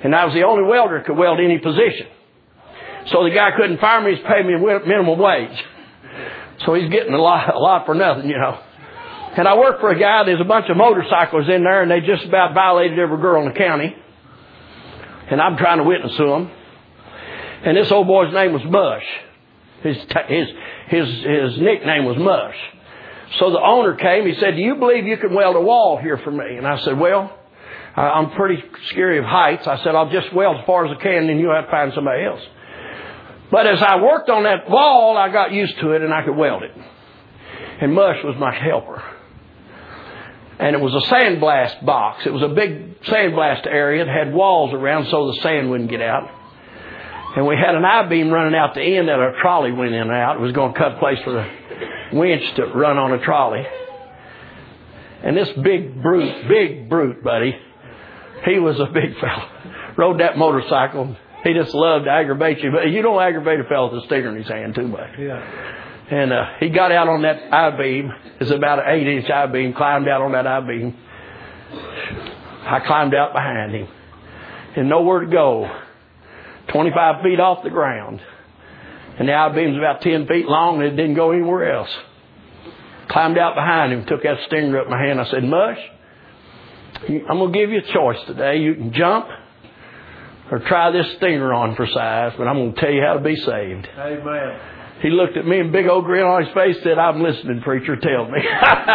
And I was the only welder that could weld any position. So the guy couldn't fire me. He's paying me minimum wage. So he's getting a lot, a lot for nothing, you know. And I worked for a guy, there's a bunch of motorcycles in there, and they just about violated every girl in the county. And I'm trying to witness to them. And this old boy's name was Mush. His, his, his, his nickname was Mush. So the owner came, he said, do you believe you can weld a wall here for me? And I said, well, I'm pretty scary of heights. I said, I'll just weld as far as I can, and you'll have to find somebody else. But as I worked on that wall, I got used to it, and I could weld it. And Mush was my helper. And it was a sandblast box. It was a big sandblast area. It had walls around so the sand wouldn't get out. And we had an I-beam running out the end that a trolley went in and out. It was going to cut a place for the winch to run on a trolley. And this big brute, big brute, buddy, he was a big fella. Rode that motorcycle. He just loved to aggravate you. But you don't aggravate a fella with a stinger in his hand too much. Yeah. And uh, he got out on that I-beam. It's about an eight-inch I-beam. Climbed out on that I-beam. I climbed out behind him. And nowhere to go. twenty-five feet off the ground. And the I-beam's about ten feet long and it didn't go anywhere else. Climbed out behind him. Took that stinger up in my hand. I said, Mush, I'm going to give you a choice today. You can jump or try this stinger on for size, but I'm going to tell you how to be saved. Amen. He looked at me and big old grin on his face said, I'm listening, preacher, tell me.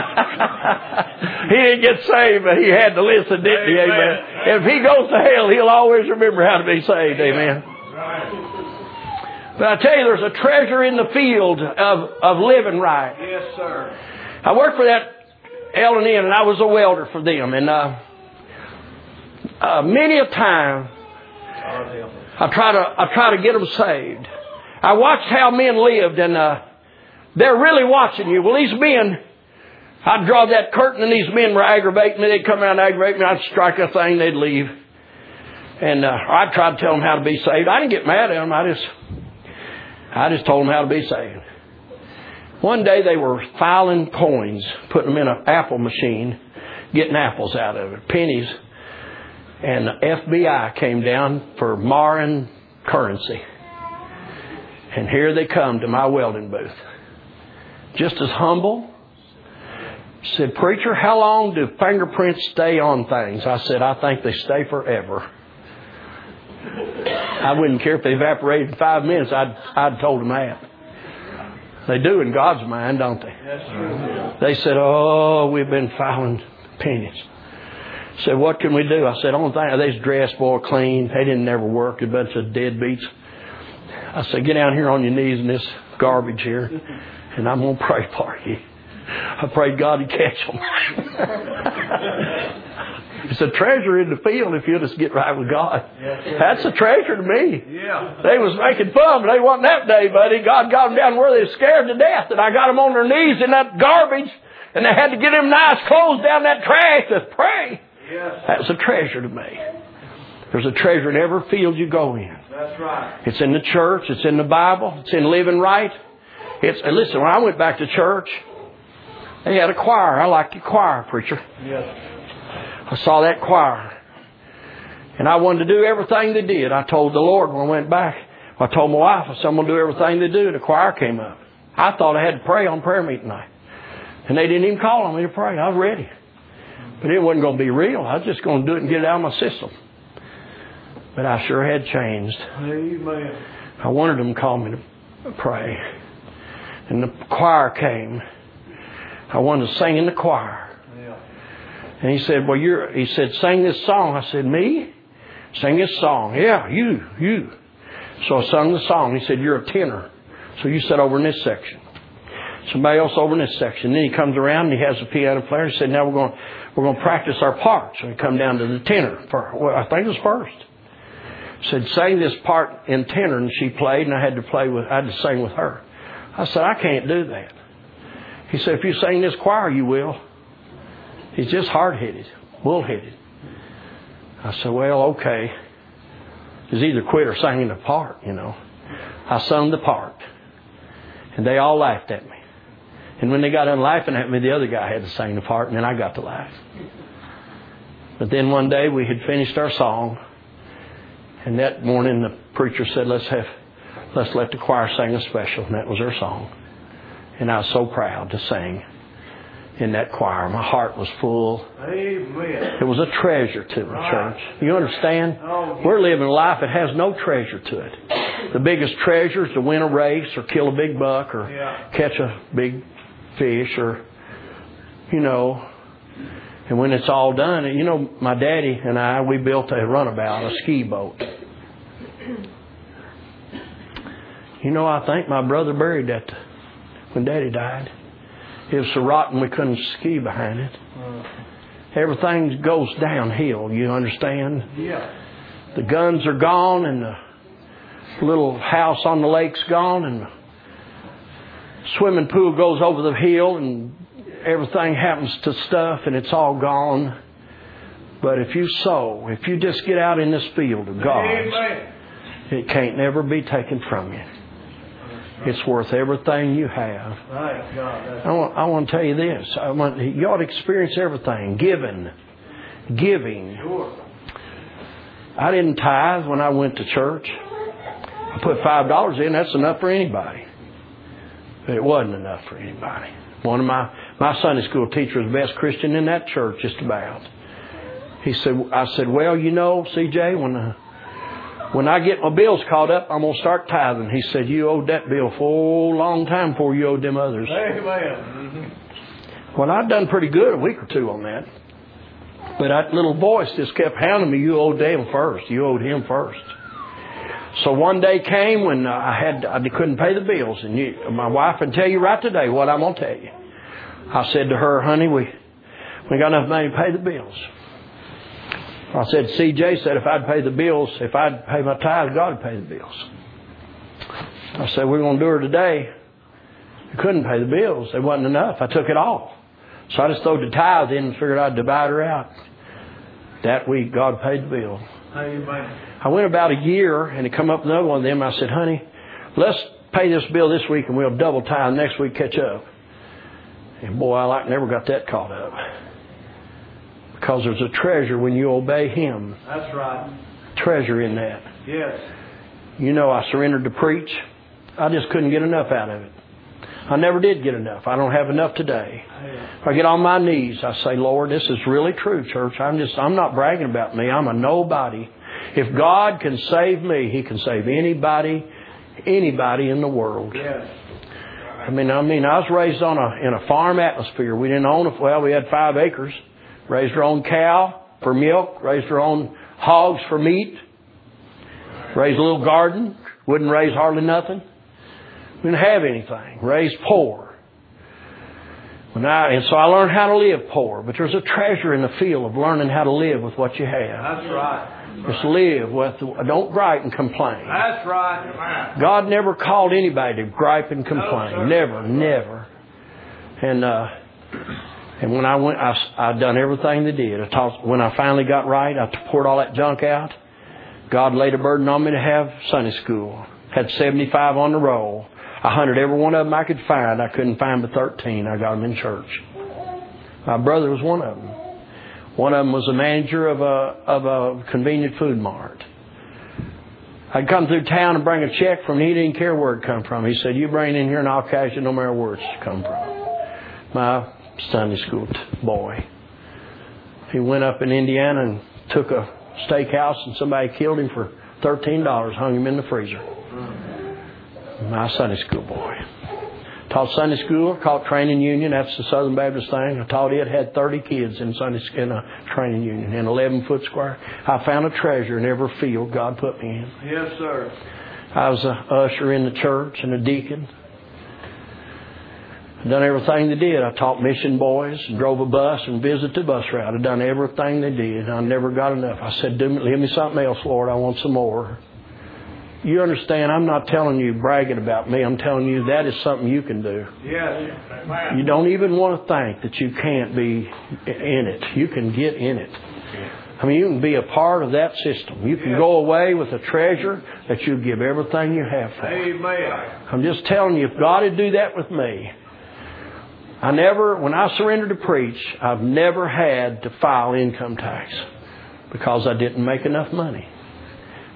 He didn't get saved, but he had to listen, didn't he? Amen. Amen. If he goes to hell, he'll always remember how to be saved. Amen. But I tell you, there's a treasure in the field of, of living right. Yes, sir. I worked for that L and N, and I was a welder for them. And uh, uh, many a time, I try to I try to get them saved. I watched how men lived, and uh, they're really watching you. Well, these men, I'd draw that curtain, and these men were aggravating me. They'd come out and aggravate me. I'd strike a thing, they'd leave. And uh, I'd try to tell them how to be saved. I didn't get mad at them. I just, I just told them how to be saved. One day they were filing coins, putting them in an apple machine, getting apples out of it, pennies. And the F B I came down for marring currency. And here they come to my welding booth. Just as humble. Said, preacher, how long do fingerprints stay on things? I said, I think they stay forever. I wouldn't care if they evaporated in five minutes. I'd, I'd told them that. They do in God's mind, don't they? That's true. They said, oh, we've been filing pennies. I said, what can we do? I said, only thing, they's dressed, boy, clean. They didn't never work. A bunch of deadbeats. I said, get down here on your knees in this garbage here, and I'm going to pray for you. I prayed God to catch them. It's a treasure in the field if you'll just get right with God. That's a treasure to me. Yeah. They was making fun, but they wasn't that day, buddy. God got them down where they were scared to death, and I got them on their knees in that garbage, and they had to get them nice clothes down that trash to pray. Yes. That's a treasure to me. There's a treasure in every field you go in. That's right. It's in the church. It's in the Bible. It's in living right. It's and listen, when I went back to church, they had a choir. I like your choir, preacher. Yes. I saw that choir. And I wanted to do everything they did. I told the Lord when I went back. I told my wife, I said, I'm going to do everything they do. The choir came up. I thought I had to pray on prayer meeting night. And they didn't even call on me to pray. I was ready. But it wasn't going to be real. I was just going to do it and get it out of my system. But I sure had changed. Amen. I wanted them to call me to pray. And the choir came. I wanted to sing in the choir. Yeah. And he said, well, you're, he said, sing this song. I said, me? Sing this song. Yeah, you, you. So I sung the song. He said, you're a tenor. So you sit over in this section. Somebody else over in this section. Then he comes around and he has a piano player. He said, now we're going, we're going to practice our part. So he come down to the tenor. For, well, I think it was first. Said, sing this part in tenor, and she played, and I had to play with, I had to sing with her. I said, I can't do that. He said, if you sing this choir, you will. He's just hard-headed, bull-headed. I said, well, okay. It's either quit or sing the part, you know. I sung the part, and they all laughed at me. And when they got done laughing at me, the other guy had to sing the part, and then I got to laugh. But then one day we had finished our song, And that morning the preacher said, let's have, let's let the choir sing a special. And that was their song. And I was so proud to sing in that choir. My heart was full. Amen. It was a treasure to me, church. You understand? We're living a life that has no treasure to it. The biggest treasure is to win a race or kill a big buck or catch a big fish or, you know. And when it's all done, you know, my daddy and I, we built a runabout, a ski boat. You know, I think my brother buried that when Daddy died. It was so rotten we couldn't ski behind it. Everything goes downhill, you understand? Yeah. The guns are gone and the little house on the lake's gone and the swimming pool goes over the hill and everything happens to stuff and it's all gone. But if you sow, if you just get out in this field of God's, it can't never be taken from you. It's worth everything you have. I want, I want to tell you this. I want, you ought to experience everything. Giving. Giving. I didn't tithe when I went to church. I put five dollars in. That's enough for anybody. But it wasn't enough for anybody. One of my, my Sunday school teachers was the best Christian in that church, just about. He said, I said, well, you know, C J, when the, When I get my bills caught up, I'm going to start tithing. He said, you owed that bill for a long time before you owed them others. Amen. Well, I'd done pretty good a week or two on that. But that little voice just kept hounding me, you owed them first. You owed him first. So one day came when I had I couldn't pay the bills. And you, my wife can tell you right today what I'm going to tell you. I said to her, honey, we, we got enough money to pay the bills. I said, C J said if I'd pay the bills, if I'd pay my tithe, God would pay the bills. I said, we're going to do her today. I couldn't pay the bills. It wasn't enough. I took it all. So I just throwed the tithe in and figured I'd divide her out. That week, God paid the bill. Amen. I went about a year and it come up another one of them. I said, honey, let's pay this bill this week and we'll double tithe next week, catch up. And boy, I like never got that caught up. Because there's a treasure when you obey Him. That's right. Treasure in that. Yes. You know, I surrendered to preach. I just couldn't get enough out of it. I never did get enough. I don't have enough today. If I get on my knees, I say, Lord, this is really true, church. I'm just, I'm not bragging about me. I'm a nobody. If God can save me, He can save anybody, anybody in the world. Yes. I mean, I mean, I was raised on a in a farm atmosphere. We didn't own a, well, we had five acres. Raised our own cow for milk. Raised our own hogs for meat. Raised a little garden. Wouldn't raise hardly nothing. We didn't have anything. Raised poor. When I, and so I learned how to live poor. But there's a treasure in the field of learning how to live with what you have. That's right. Just live with, don't gripe and complain. That's right. God never called anybody to gripe and complain. No, never, never. And, uh, And when I went, I, I done everything they did. I taught, when I finally got right, I poured all that junk out. God laid a burden on me to have Sunday school. Had seventy-five on the roll. I hunted every one of them I could find. I couldn't find but thirteen. I got them in church. My brother was one of them. One of them was a manager of a of a convenient food mart. I'd come through town and bring a check from him. He didn't care where it come from. He said, you bring it in here and I'll cash it no matter where it's come from. My Sunday school boy. He went up in Indiana and took a steakhouse and somebody killed him for thirteen dollars, hung him in the freezer. My Sunday school boy. Taught Sunday school, taught training union. That's the Southern Baptist thing. I taught it, had thirty kids in Sunday in a training union, in eleven foot square. I found a treasure in every field God put me in. Yes, sir. I was a usher in the church and a deacon. I've done everything they did. I taught mission boys and drove a bus and visited the bus route. I've done everything they did. I never got enough. I said, give me something else, Lord. I want some more. You understand, I'm not telling you bragging about me. I'm telling you that is something you can do. Yes. You don't even want to think that you can't be in it. You can get in it. I mean, you can be a part of that system. You can go away with a treasure that you give everything you have for. Amen. I'm just telling you, if God would do that with me, I never, when I surrendered to preach, I've never had to file income tax because I didn't make enough money.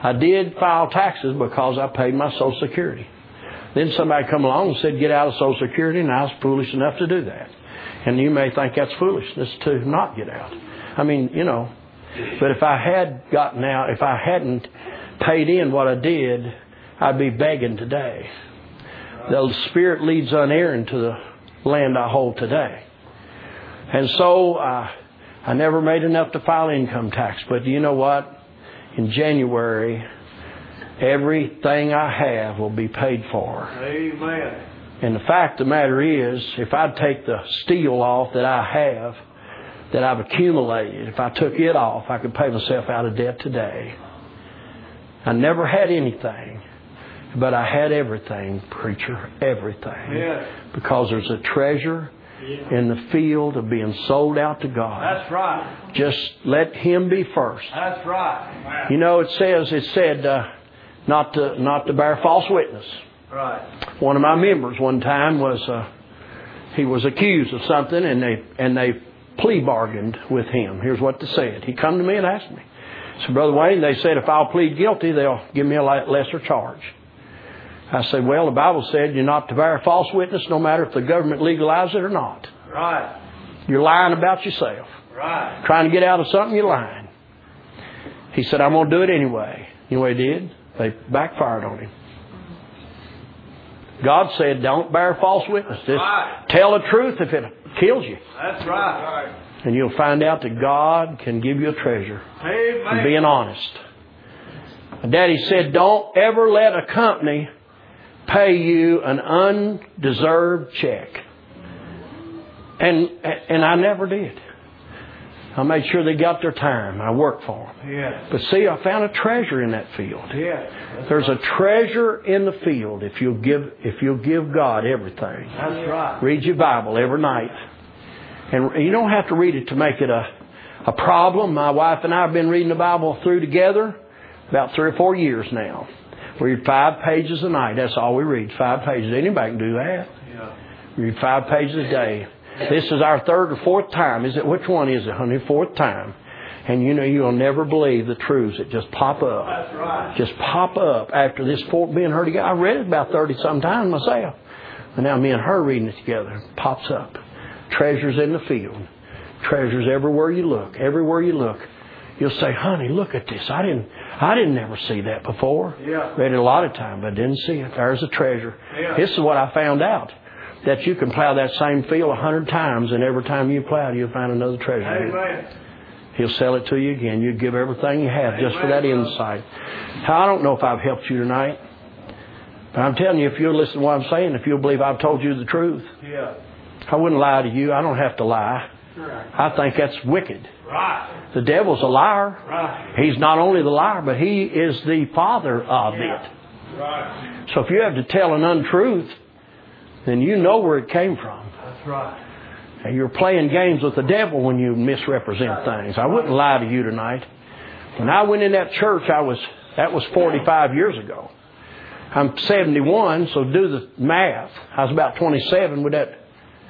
I did file taxes because I paid my Social Security. Then somebody come along and said, get out of Social Security, and I was foolish enough to do that. And you may think that's foolishness to not get out. I mean, you know, but if I had gotten out, if I hadn't paid in what I did, I'd be begging today. The Spirit leads unerring to the land I hold today. And so uh, I never made enough to file income tax. But you know what? In January, everything I have will be paid for. Amen. And the fact of the matter is, if I take the steel off that I have, that I've accumulated, if I took it off, I could pay myself out of debt today. I never had anything, but I had everything, preacher, everything. Yes. Because there's a treasure in the field of being sold out to God. That's right. Just let Him be first. That's right. You know, it says, it said, uh, not to not to bear false witness. Right. One of my members one time was, uh, he was accused of something, and they and they plea bargained with him. Here's what they said. He come to me and asked me. He said, Brother Wayne, they said if I'll plead guilty, they'll give me a lesser charge. I said, well, the Bible said you're not to bear false witness no matter if the government legalizes it or not. Right. You're lying about yourself. Right. Trying to get out of something, you're lying. He said, I'm going to do it anyway. You know what he did? They backfired on him. God said, don't bear false witness. Just right. Tell the truth if it kills you. That's right. And you'll find out that God can give you a treasure. Amen. And being honest. Daddy said, don't ever let a company pay you an undeserved check. And and I never did. I made sure they got their time. I worked for them. Yes. But see, I found a treasure in that field. Yes. There's a treasure in the field if you'll give if you'll give God everything. That's right. Read your Bible every night. And you don't have to read it to make it a, a problem. My wife and I have been reading the Bible through together about three or four years now. We read five pages a night. That's all we read, five pages. Anybody can do that. Yeah. We read five pages a day. This is our third or fourth time. Is it? Which one is it, honey? Fourth time. And you know, you'll never believe the truths that just pop up. That's right. Just pop up after this fourth being heard together. I read it about thirty-some times myself. And now me and her reading it together. It pops up. Treasures in the field. Treasures everywhere you look. Everywhere you look. You'll say, honey, look at this. I didn't I didn't never see that before. Yeah. Read it a lot of times, but didn't see it. There's a treasure. Yeah. This is what I found out. That you can plow that same field a hundred times, and every time you plow, you'll find another treasure. Amen. He'll sell it to you again. You give everything you have just for that insight. I don't know if I've helped you tonight, but I'm telling you, if you'll listen to what I'm saying, if you'll believe I've told you the truth, Yeah. I wouldn't lie to you. I don't have to lie. Right. I think that's wicked. Right. The devil's a liar. Right. He's not only the liar, but he is the father of Yeah. it. Right. So if you have to tell an untruth, then you know where it came from. That's right. And you're playing games with the devil when you misrepresent things. I wouldn't lie to you tonight. When I went in that church, I was that was forty-five years ago. I'm seventy-one, so do the math. I was about twenty-seven with that.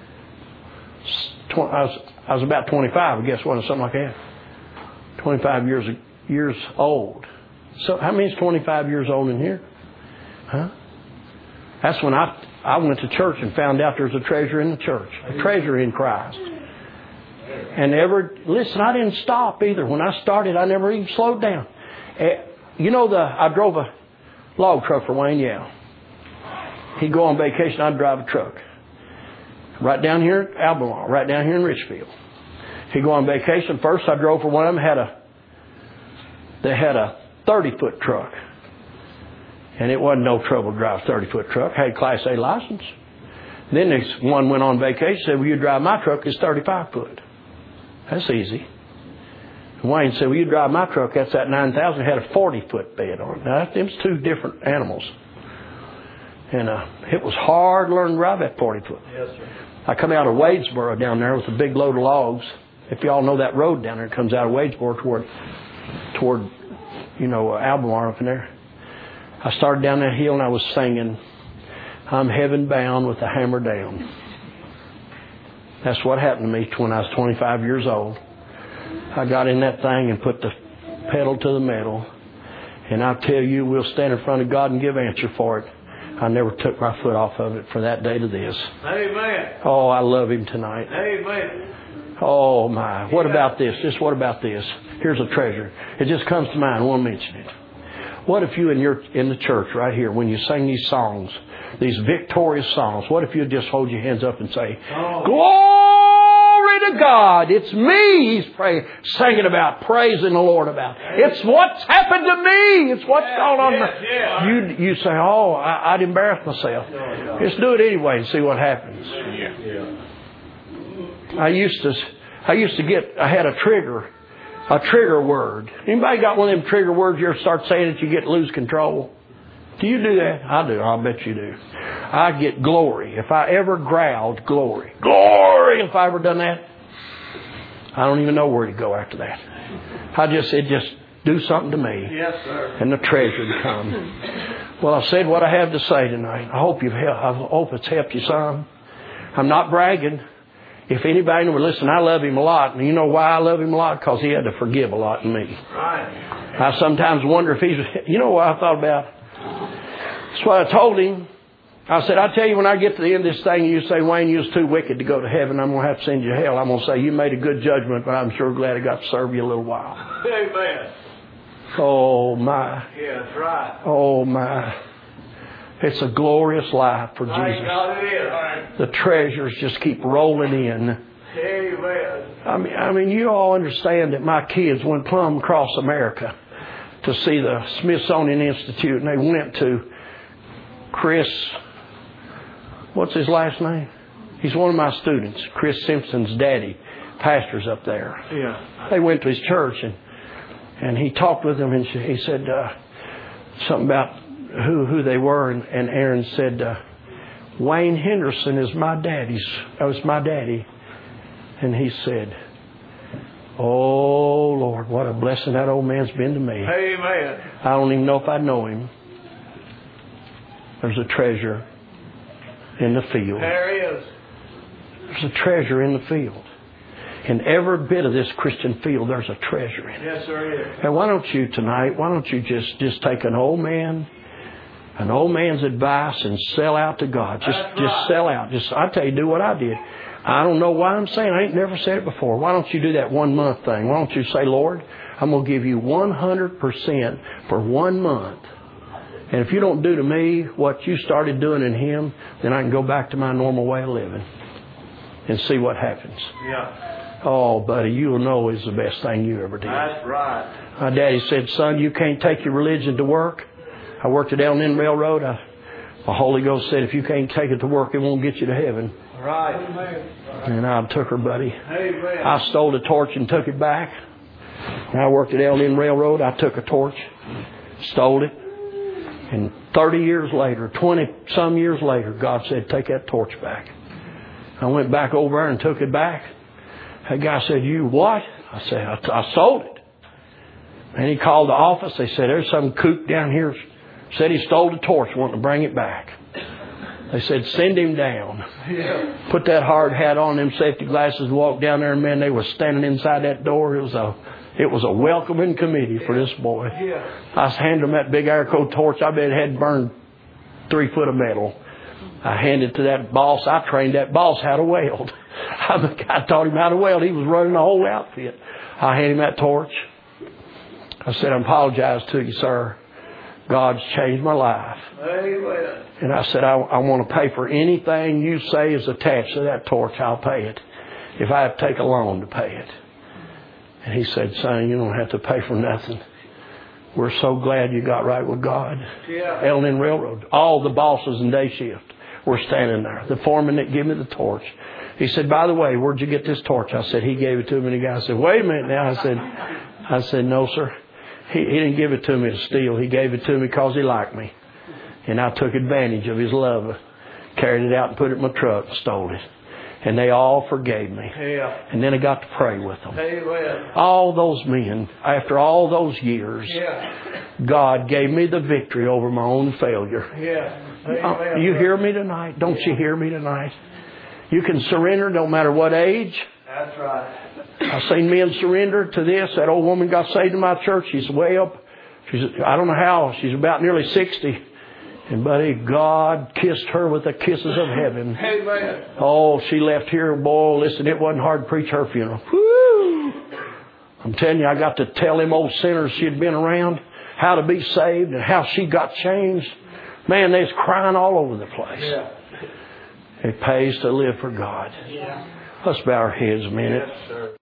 I was, I was about twenty-five, I guess, wasn't it? Something like that. twenty-five years years old. So how many is twenty-five years old in here? Huh? That's when I I went to church and found out there's a treasure in the church. A treasure in Christ. And ever, listen, I didn't stop either. When I started, I never even slowed down. Uh, you know, the I drove a log truck for Wayne Yale. He'd go on vacation, I'd drive a truck. Right down here at Albemarle, right down here in Richfield. He'd go on vacation. First, I drove for one of them. Had a, they had a thirty-foot truck. And it wasn't no trouble to drive a thirty-foot truck. Had a Class A license. Then this one went on vacation. Said, "Will you drive my truck? It's thirty-five foot." That's easy. Wayne said, "Will you drive my truck? That's that nine thousand." It had a forty-foot bed on it. Now, them was two different animals. And uh, it was hard to learn to drive that forty-foot. Yes, sir. I come out of Wadesboro down there with a big load of logs. If y'all know that road down there, it comes out of Wadesboro toward, toward you know, Albemarle up in there. I started down that hill and I was singing, "I'm heaven bound with the hammer down." That's what happened to me when I was twenty-five years old. I got in that thing and put the pedal to the metal And I tell you, we'll stand in front of God and give answer for it. I never took my foot off of it from that day to this. Amen. Oh, I love Him tonight. Amen. Oh, my. What about this? Just what about this? Here's a treasure. It just comes to mind. I want to mention it. What if you in your in the church right here, when you sing these songs, these victorious songs, what if you just hold your hands up and say, Oh. Glory to God. It's me he's praying, singing about, praising the Lord about. It's what's happened to me. It's what's Yeah, gone on. yeah, yeah. You you say, oh, I, I'd embarrass myself. Just do it anyway and see what happens. I used to, I used to get, I had a trigger, a trigger word. Anybody got one of them trigger words you ever start saying it, you get lose control? Do you do that? I do. I'll bet you do. I get glory. If I ever growled, glory. Glory! If I ever done that, I don't even know where to go after that. I just, it just do something to me. Yes, sir. And the treasure to come. Well, I've said what I have to say tonight. I hope you've helped. I hope it's helped you some. I'm not bragging. If anybody would listen, I love him a lot. And you know why I love him a lot? Because he had to forgive a lot in me. Right. I sometimes wonder if he's... You know what I thought about? That's what I told him. I said, I tell you, when I get to the end of this thing, you say, Wayne, you was too wicked to go to heaven. I'm going to have to send you to hell. I'm going to say, you made a good judgment, but I'm sure glad I got to serve you a little while. Amen. Oh, my. Yeah, that's right. Oh, my. It's a glorious life for Thank Jesus. God it is. The treasures just keep rolling in. Amen. I mean, I mean, you all understand that my kids went plumb across America to see the Smithsonian Institute, and they went to Chris, what's his last name? He's one of my students, Chris Simpson's daddy, pastors up there. Yeah. They went to his church, and and he talked with them, and he said uh, something about who who they were, and, and Aaron said, uh, Wayne Henderson is my daddy's. That was my daddy. And he said, oh, Lord, what a blessing that old man's been to me. Amen. I don't even know if I know him. There's a treasure in the field. There is. There's a treasure in the field. In every bit of this Christian field, there's a treasure in it. Yes, there is. And why don't you tonight, why don't you just, just take an old man, an old man's advice and sell out to God. Just, That's just right. sell out. Just, I tell you, do what I did. I don't know why I'm saying. I ain't never said it before. Why don't you do that one month thing? Why don't you say, Lord, I'm going to give you one hundred percent for one month. And if you don't do to me what you started doing in Him, then I can go back to my normal way of living and see what happens. Yeah. Oh, buddy, you'll know it's the best thing you ever did. That's right. My daddy said, son, you can't take your religion to work. I worked at L and N Railroad. I, the Holy Ghost said, if you can't take it to work, it won't get you to heaven. Right. And I took her, buddy. Amen. I stole the torch and took it back. When I worked at L and N Railroad, I took a torch, stole it. And thirty years later, twenty some years later, God said, take that torch back. I went back over there and took it back. That guy said, you what? I said, I, I sold it. And he called the office. They said, there's some kook down here. Said he stole the torch, wanting to bring it back. They said, send him down. Yeah. Put that hard hat on, them safety glasses, walk down there, and man, they were standing inside that door. It was a, it was a welcoming committee for this boy. Yeah. I handed him that big Airco torch. I bet it had burned three foot of metal. I handed it to that boss. I trained that boss how to weld. I taught him how to weld. He was running the whole outfit. I handed him that torch. I said, I apologize to you, sir. God's changed my life. Amen. And I said, I, I want to pay for anything you say is attached to that torch. I'll pay it. If I have to take a loan to pay it. And he said, son, you don't have to pay for nothing. We're so glad you got right with God. Yeah. L and N Railroad. All the bosses in day shift were standing there. The foreman that gave me the torch. He said, by the way, where'd you get this torch? I said, he gave it to me. And the guy said, wait a minute now. I said, I said, no, sir. He, he didn't give it to me to steal. He gave it to me because he liked me. And I took advantage of his love. Carried it out and put it in my truck and stole it. And they all forgave me. Yeah. And then I got to pray with them. Amen. All those men, after all those years, Yeah. God gave me the victory over my own failure. Yeah. Uh, Amen. you hear me tonight? Don't you hear me tonight? You can surrender no matter what age. That's right. I've seen men surrender to this. That old woman got saved in my church. She's way up She's, I don't know how, she's about nearly sixty. And buddy, God kissed her with the kisses of heaven. Amen. Oh, she left here, boy, listen, it wasn't hard to preach her funeral. Woo! I'm telling you, I got to tell them old sinners she had been around how to be saved and how she got changed. Man, they was crying all over the place. Yeah. It pays to live for God. Yeah. Let's bow our heads a minute. Yes, sir.